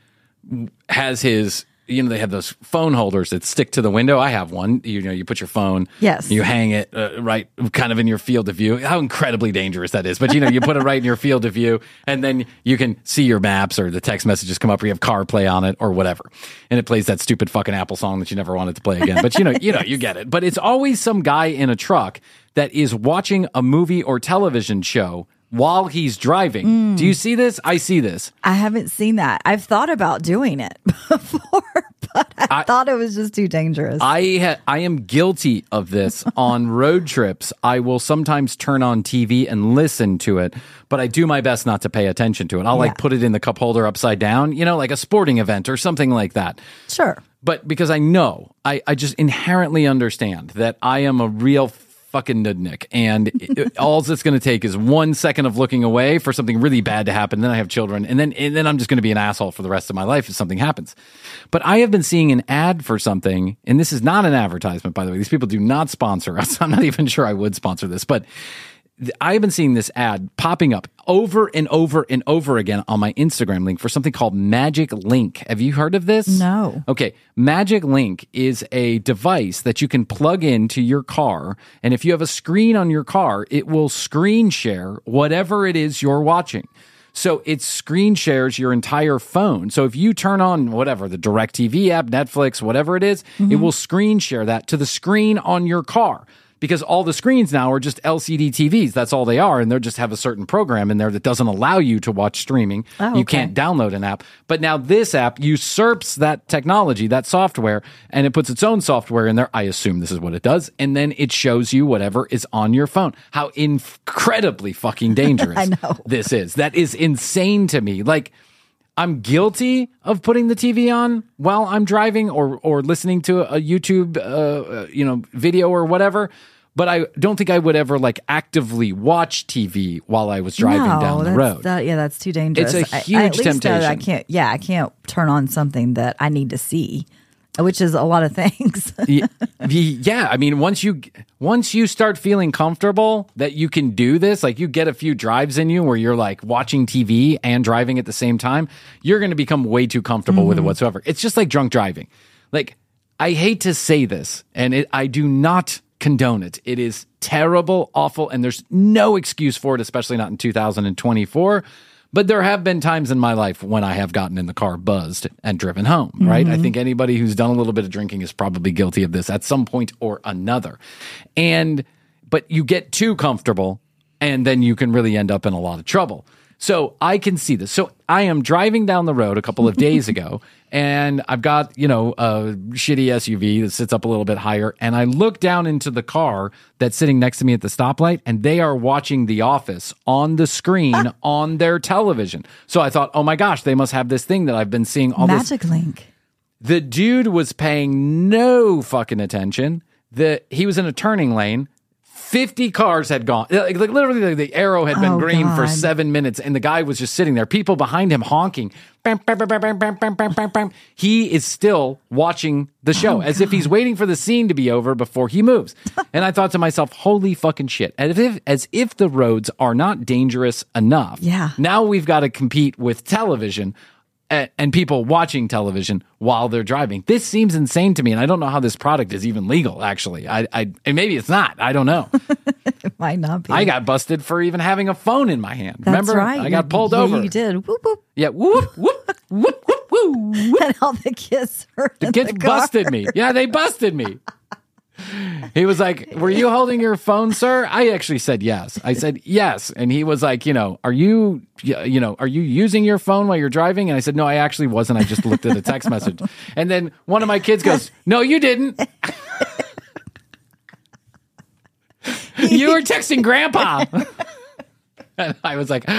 has his, they have those phone holders that stick to the window. I have one. You put your phone. Yes. You hang it right kind of in your field of view. How incredibly dangerous that is. But, you put it right in your field of view, and then you can see your maps or the text messages come up or you have CarPlay on it or whatever. And it plays that stupid fucking Apple song that you never wanted to play again. But, you get it. But it's always some guy in a truck that is watching a movie or television show while he's driving. Do you see this? I see this. I haven't seen that. I've thought about doing it before, but I thought it was just too dangerous. I am guilty of this on road trips. I will sometimes turn on TV and listen to it, but I do my best not to pay attention to it. I'll put it in the cup holder upside down, like a sporting event or something like that. Sure. But because I know, I just inherently understand that I am a real fucking nudnik, and all it's going to take is 1 second of looking away for something really bad to happen. Then I have children, and then I'm just going to be an asshole for the rest of my life if something happens. But I have been seeing an ad for something, and this is not an advertisement, by the way. These people do not sponsor us. I'm not even sure I would sponsor this, but I've been seeing this ad popping up over and over and over again on my Instagram link for something called Magic Link. Have you heard of this? No. Okay. Magic Link is a device that you can plug into your car. And if you have a screen on your car, it will screen share whatever it is you're watching. So it screen shares your entire phone. So if you turn on whatever, the DirecTV app, Netflix, whatever it is, it will screen share that to the screen on your car. Because all the screens now are just LCD TVs. That's all they are. And they just have a certain program in there that doesn't allow you to watch streaming. Oh, okay. You can't download an app. But now this app usurps that technology, that software, and it puts its own software in there. I assume this is what it does. And then it shows you whatever is on your phone. How incredibly fucking dangerous I know. this is. That is insane to me. Like, I'm guilty of putting the TV on while I'm driving or listening to a YouTube, video or whatever. But I don't think I would ever actively watch TV while I was driving down the road. That's too dangerous. It's a huge temptation. I can't turn on something that I need to see, which is a lot of things. Yeah. I mean, once you start feeling comfortable that you can do this, you get a few drives in you where you're watching TV and driving at the same time, you're going to become way too comfortable with it whatsoever. It's just like drunk driving. I hate to say this, and I do not condone it. It is terrible, awful, and there's no excuse for it, especially not in 2024. But there have been times in my life when I have gotten in the car buzzed and driven home, right? I think anybody who's done a little bit of drinking is probably guilty of this at some point or another. But you get too comfortable, and then you can really end up in a lot of trouble. So I can see this. So I am driving down the road a couple of days ago, and I've got, a shitty SUV that sits up a little bit higher, and I look down into the car that's sitting next to me at the stoplight, and they are watching The Office on the screen on their television. So I thought, oh my gosh, they must have this thing that I've been seeing all this. Magic Link. The dude was paying no fucking attention. He was in a turning lane. 50 cars had gone. Like literally, the arrow had been green for 7 minutes, and the guy was just sitting there. People behind him honking. Bam, bam, bam, bam, bam, bam, bam, bam, bam. He is still watching the show as if he's waiting for the scene to be over before he moves. And I thought to myself, holy fucking shit. As if the roads are not dangerous enough. Yeah. Now we've got to compete with television and people watching television while they're driving. This seems insane to me, and I don't know how this product is even legal, actually. And maybe it's not. I don't know. It might not be. I got busted for even having a phone in my hand. That's Remember? right. I got pulled over. You did. Whoop, whoop. Yeah, whoop, whoop, whoop, whoop, whoop. And all the kids heard The kids busted me. Yeah, they busted me. He was like, were you holding your phone, sir? I actually said yes. I said yes. And he was like, are you using your phone while you're driving? And I said, no, I actually wasn't. I just looked at a text message. And then one of my kids goes, no, you didn't. You were texting grandpa. And I was like,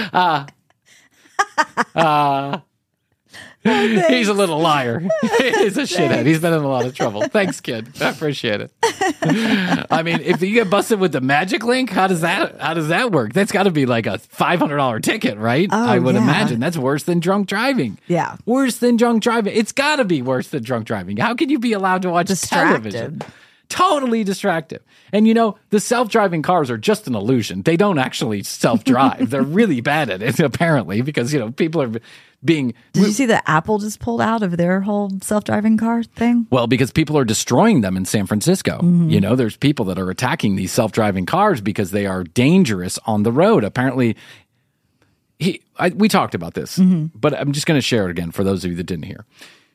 he's a little liar. He's a shithead. He's been in a lot of trouble. Thanks, kid. I appreciate it. I mean, if you get busted with the Magic Link, how does that work? That's got to be like a $500 ticket, right? I would imagine that's worse than drunk driving. Yeah, worse than drunk driving. It's got to be worse than drunk driving. How can you be allowed to watch television? Totally distractive. And the self-driving cars are just an illusion. They don't actually self-drive. They're really bad at it, apparently, because people are being. Did you see that Apple just pulled out of their whole self-driving car thing? Well, because people are destroying them in San Francisco. Mm-hmm. There's people that are attacking these self-driving cars because they are dangerous on the road. Apparently, we talked about this, but I'm just going to share it again for those of you that didn't hear.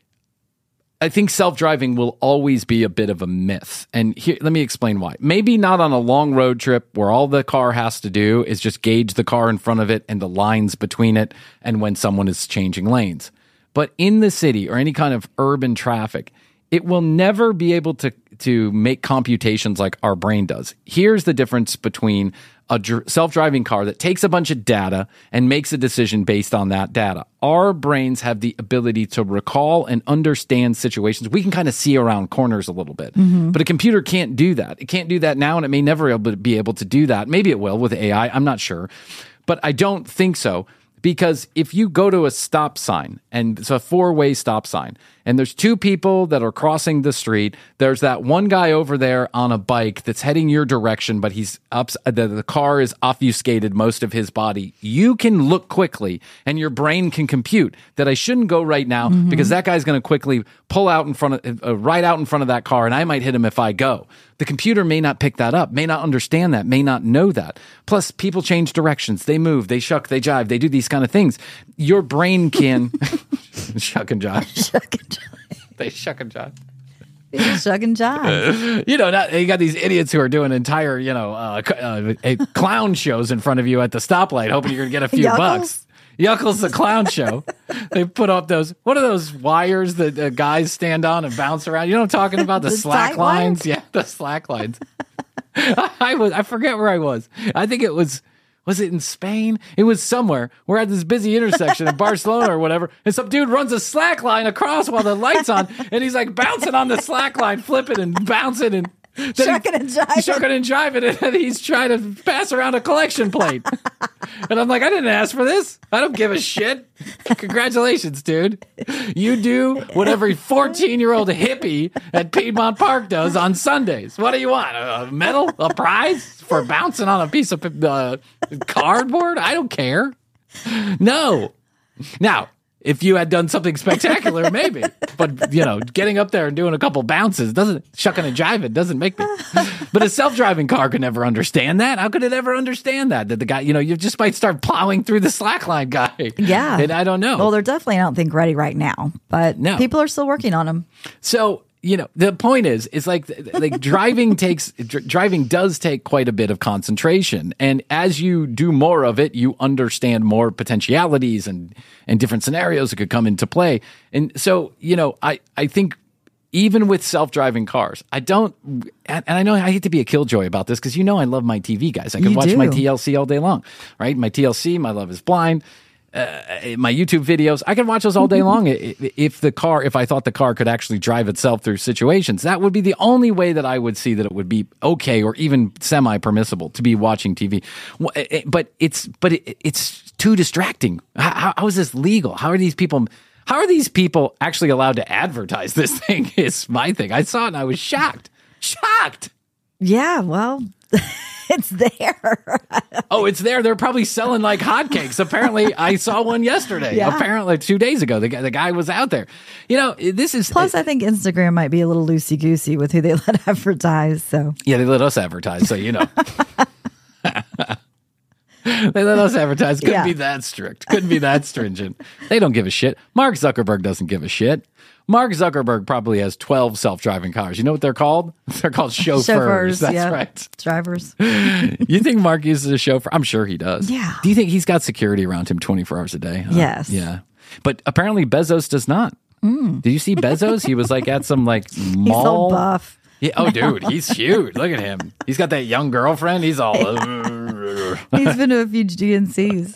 I think self-driving will always be a bit of a myth. And here, let me explain why. Maybe not on a long road trip where all the car has to do is just gauge the car in front of it and the lines between it and when someone is changing lanes. But in the city or any kind of urban traffic, it will never be able to make computations like our brain does. Here's the difference between a self-driving car that takes a bunch of data and makes a decision based on that data. Our brains have the ability to recall and understand situations. We can kind of see around corners a little bit, but a computer can't do that. It can't do that now, and it may never be able to do that. Maybe it will with AI. I'm not sure, but I don't think so. Because if you go to a stop sign, and it's a four-way stop sign, and there's two people that are crossing the street, there's that one guy over there on a bike that's heading your direction, but he's up, the car is obfuscated most of his body. You can look quickly, and your brain can compute that I shouldn't go right now because that guy's going to quickly pull out in front of, right out in front of that car, and I might hit him if I go. The computer may not pick that up, may not understand that, may not know that. Plus, people change directions. They move, they shuck, they jive, they do these kind of things. Your brain can shuck and jive. Shuck and jive. They shuck and jive. Shuck and jive. You got these idiots who are doing entire, clown shows in front of you at the stoplight, hoping you're going to get a few bucks. Yuckles the Clown Show. They put up what are those wires that guys stand on and bounce around? You know what I'm talking about? The slack lines? Yeah, the slack lines. I forget where I was. I think it was it in Spain? It was somewhere. We're at this busy intersection in Barcelona or whatever, and some dude runs a slack line across while the light's on, and he's like bouncing on the slack line, flipping and bouncing and shucking and jiving, and he's trying to pass around a collection plate. And I'm like, I didn't ask for this. I don't give a shit. Congratulations, dude. You do what every 14-year-old hippie at Piedmont Park does on Sundays. What do you want? A medal? A prize for bouncing on a piece of cardboard? I don't care. No. Now, if you had done something spectacular, maybe. But, getting up there and doing a couple bounces shucking and jiving doesn't make me. But a self-driving car could never understand that. How could it ever understand that? That the guy, you just might start plowing through the slackline guy. Yeah. And I don't know. Well, they're definitely, I don't think, ready right now. But people are still working on them. So the point is, it's like driving does take quite a bit of concentration. And as you do more of it, you understand more potentialities and different scenarios that could come into play. And so, I think even with self-driving cars, I know I hate to be a killjoy about this because I love my TV, guys. I can watch my TLC all day long, right? My TLC, My Love is Blind, my YouTube videos, I can watch those all day long. If I thought the car could actually drive itself through situations, that would be the only way that I would see that it would be okay or even semi-permissible to be watching TV. But it's too distracting. How is this legal? How are these people actually allowed to advertise this thing? Is my thing. I saw it and I was shocked. Yeah, well, it's there. Oh, it's there. They're probably selling like hotcakes. Apparently, I saw one yesterday. Yeah. Apparently, 2 days ago, the guy was out there. This is... Plus, I think Instagram might be a little loosey-goosey with who they let advertise. So yeah, they let us advertise, so They let us advertise. Couldn't be that strict. Couldn't be that stringent. They don't give a shit. Mark Zuckerberg doesn't give a shit. Mark Zuckerberg probably has 12 self-driving cars. You know what they're called? They're called chauffeurs. That's right. Drivers. You think Mark uses a chauffeur? I'm sure he does. Yeah. Do you think he's got security around him 24 hours a day? Yes. Yeah. But apparently Bezos does not. Did you see Bezos? He was at some mall. He's all buff. Yeah. Oh, dude, he's huge. Look at him. He's got that young girlfriend. He's all... He's been to a few GNCs.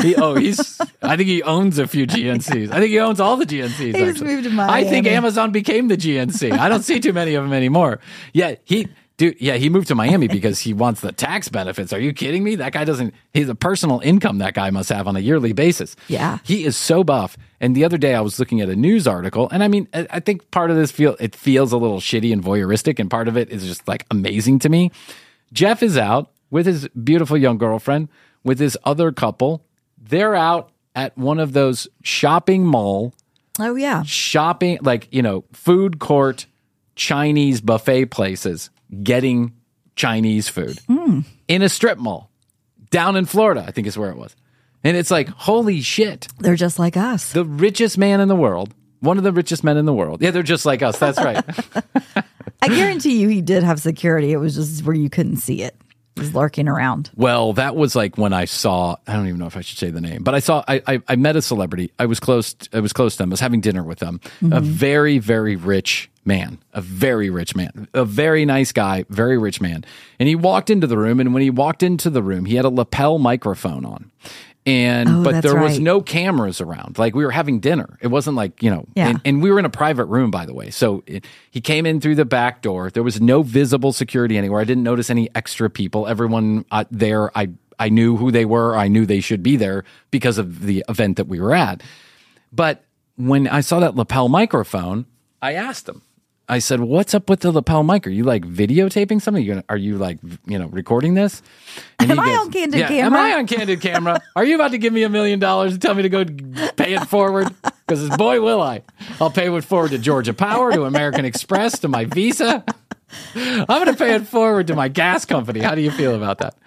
I think he owns a few GNCs. I think he owns all the GNCs. He just moved to Miami. I think Amazon became the GNC. I don't see too many of them anymore. Yeah, he moved to Miami because he wants the tax benefits. Are you kidding me? That guy he's a personal income that guy must have on a yearly basis. Yeah. He is so buff. And the other day I was looking at a news article, and I mean, I think part of this feels a little shitty and voyeuristic, and part of it is just amazing to me. Jeff is out with his beautiful young girlfriend, with his other couple. They're out at one of those shopping mall. Oh, yeah. Shopping, food court, Chinese buffet places, getting Chinese food in a strip mall down in Florida, I think is where it was. And it's like, holy shit. They're just like us. The richest man in the world. One of the richest men in the world. Yeah, they're just like us. That's right. I guarantee you he did have security. It was just where you couldn't see it. He's lurking around. Well, that was when I saw, I don't even know if I should say the name, but I met a celebrity. I was close to them. I was having dinner with them. Mm-hmm. A very, very rich man. A very rich man. A very nice guy, very rich man. And he walked into the room, and when he walked into the room, he had a lapel microphone on. But there was no cameras around. We were having dinner. It wasn't and we were in a private room, by the way. So he came in through the back door. There was no visible security anywhere. I didn't notice any extra people. Everyone there, I knew who they were. I knew they should be there because of the event that we were at. But when I saw that lapel microphone, I asked him. I said, "What's up with the lapel mic? Are you videotaping something? Are you recording this?" And Am I on Candid Camera? Am I on Candid Camera? Are you about to give me $1 million and tell me to go pay it forward? Because boy, will I! I'll pay it forward to Georgia Power, to American Express, to my Visa. I'm going to pay it forward to my gas company. How do you feel about that?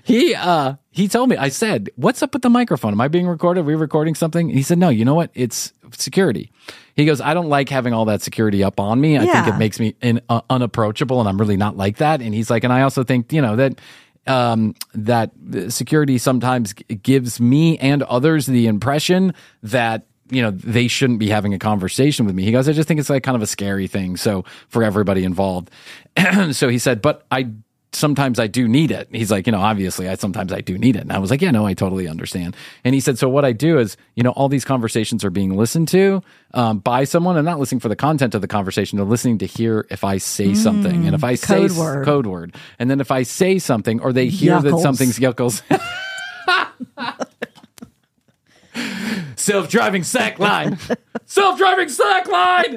He told me. I said, "What's up with the microphone? Am I being recorded? Are we recording something?" And he said, "No. You know what? It's security." He goes, "I don't like having all that security up on me. I think it makes me unapproachable, and I'm really not like that." And he's like, and I also think, that security sometimes gives me and others the impression that, they shouldn't be having a conversation with me. He goes, "I just think it's kind of a scary thing. So for everybody involved." So he said, "But sometimes I do need it." He's like, obviously sometimes I do need it. And I was like, "Yeah, no, I totally understand." And he said, "So what I do is, all these conversations are being listened to by someone, and not listening for the content of the conversation. They're listening to hear if I say something. And if I say code word. And then if I say something, or they hear that something's yuckles." Self-driving sack line. Self-driving sack line.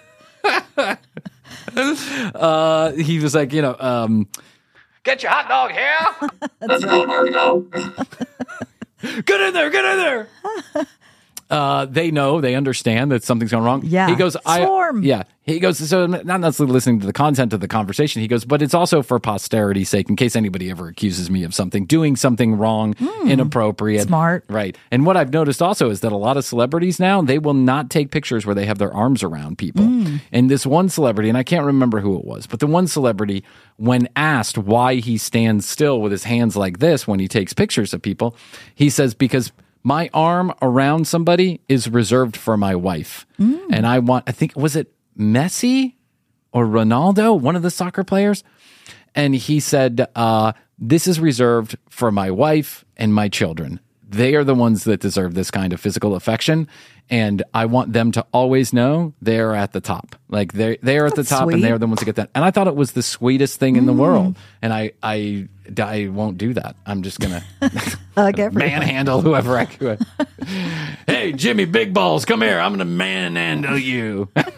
He was like, "Get your hot dog here." Get in there. they know, they understand that something's going wrong. Yeah. He goes, Swarm. He goes, so not necessarily listening to the content of the conversation. He goes, but it's also for posterity's sake, in case anybody ever accuses me of something, doing something wrong, inappropriate. Smart. Right. And what I've noticed also is that a lot of celebrities now, they will not take pictures where they have their arms around people. And this one celebrity, and I can't remember who it was, but the one celebrity, when asked why he stands still with his hands like this when he takes pictures of people, he says, because my arm around somebody is reserved for my wife. And I think, was it Messi or Ronaldo, one of the soccer players? And he said, this is reserved for my wife and my children. They are the ones that deserve this kind of physical affection. And I want them to always know they're at the top. Like they are at the top, sweet. and they're the ones that get that. And I thought it was the sweetest thing in the world. And I won't do that. I'm just going to manhandle whoever I could. Hey, Jimmy Big Balls, come here. I'm going to manhandle you. I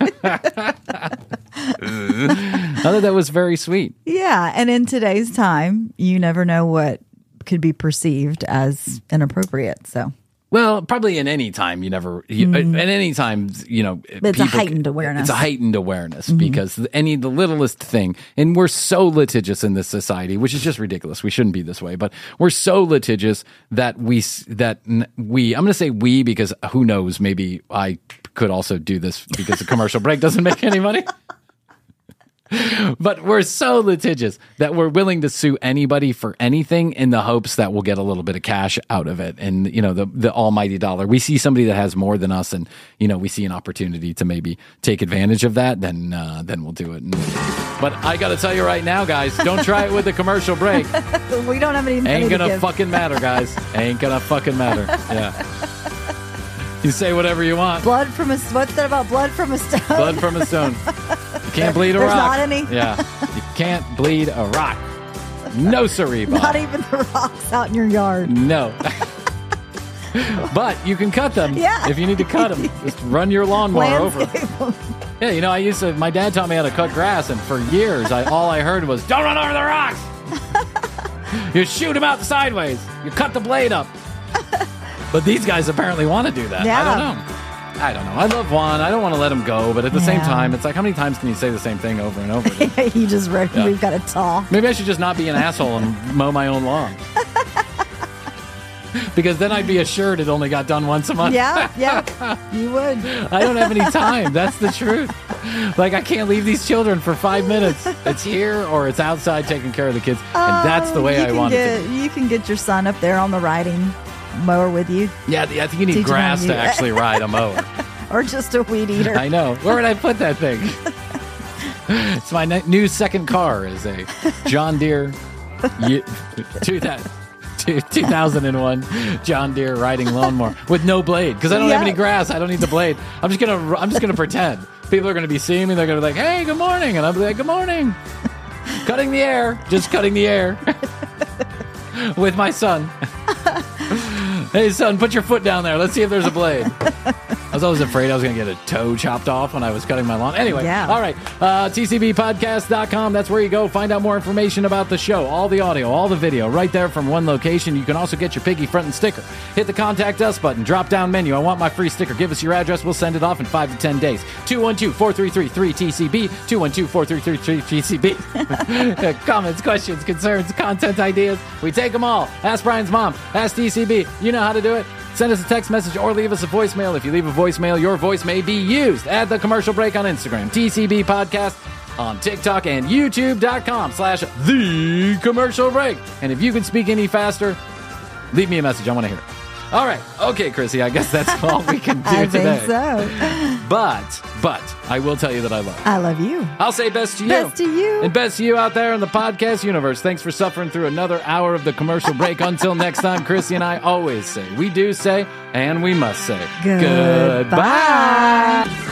thought that was very sweet. Yeah. And in today's time, you never know what could be perceived as inappropriate. So, well, probably in any time, at any time, it's a heightened awareness. It's a heightened awareness because the littlest thing, and we're so litigious in this society, which is just ridiculous. We shouldn't be this way, but we're so litigious that I'm going to say we, because who knows, maybe I could also do this because the commercial break doesn't make any money. But we're so litigious that we're willing to sue anybody for anything in the hopes that we'll get a little bit of cash out of it. And, the almighty dollar. We see somebody that has more than us and, we see an opportunity to maybe take advantage of that, then we'll do it. But I got to tell you right now, guys, don't try it with the commercial break. We don't have any money. Ain't gonna fucking matter, guys. Ain't gonna fucking matter. Yeah. You say whatever you want. What's that about blood from a stone? Blood from a stone. You can't bleed a rock. There's not any? Yeah. You can't bleed a rock. No, siree, Bob. Not even the rocks out in your yard. No. But you can cut them. Yeah. If you need to cut them. Just run your lawnmower over. Yeah, my dad taught me how to cut grass, and for years, all I heard was, don't run over the rocks. You shoot them out sideways. You cut the blade up. But these guys apparently want to do that. Yeah. I don't know. I love Juan. I don't want to let him go, but at the same time, it's like, how many times can you say the same thing over and over again? You just reckon we've got to talk. Maybe I should just not be an asshole and mow my own lawn. Because then I'd be assured it only got done once a month. Yeah, you would. I don't have any time. That's the truth. Like, I can't leave these children for 5 minutes. It's here or it's outside taking care of the kids. And that's the way I want it to be. You can get your son up there on the riding mower with you. Yeah, I think you need grass to actually ride a mower. Or just a weed eater. I know. Where would I put that thing? It's my new second car is a John Deere 2001 John Deere riding lawnmower with no blade because I don't have any grass. I don't need the blade. I'm just gonna pretend. People are gonna be seeing me. They're gonna be like, "Hey, good morning," and I'll be like, "Good morning." Cutting the air, just cutting the air with my son. Hey, son, put your foot down there. Let's see if there's a blade. I was always afraid I was going to get a toe chopped off when I was cutting my lawn. Anyway, all right. TCBpodcast.com. That's where you go. Find out more information about the show. All the audio, all the video, right there from one location. You can also get your Piggy front and sticker. Hit the Contact Us button. Drop down menu. I want my free sticker. Give us your address. We'll send it off in 5 to 10 days. 212-433-3TCB. 212-433-3TCB. Comments, questions, concerns, content ideas. We take them all. Ask Brian's mom. Ask TCB. You know how to do it. Send us a text message or leave us a voicemail. If you leave a voicemail, your voice may be used. Add the commercial break on Instagram, TCB Podcast on TikTok, and YouTube.com/The Commercial Break. And if you can speak any faster, leave me a message. I want to hear it. All right. Okay, Chrissy, I guess that's all we can do today. I think so. But I will tell you that I love you. I love you. I'll say best to you. Best to you. And best to you out there in the podcast universe. Thanks for suffering through another hour of the commercial break. Until next time, Chrissy and I always say, we do say, and we must say, goodbye.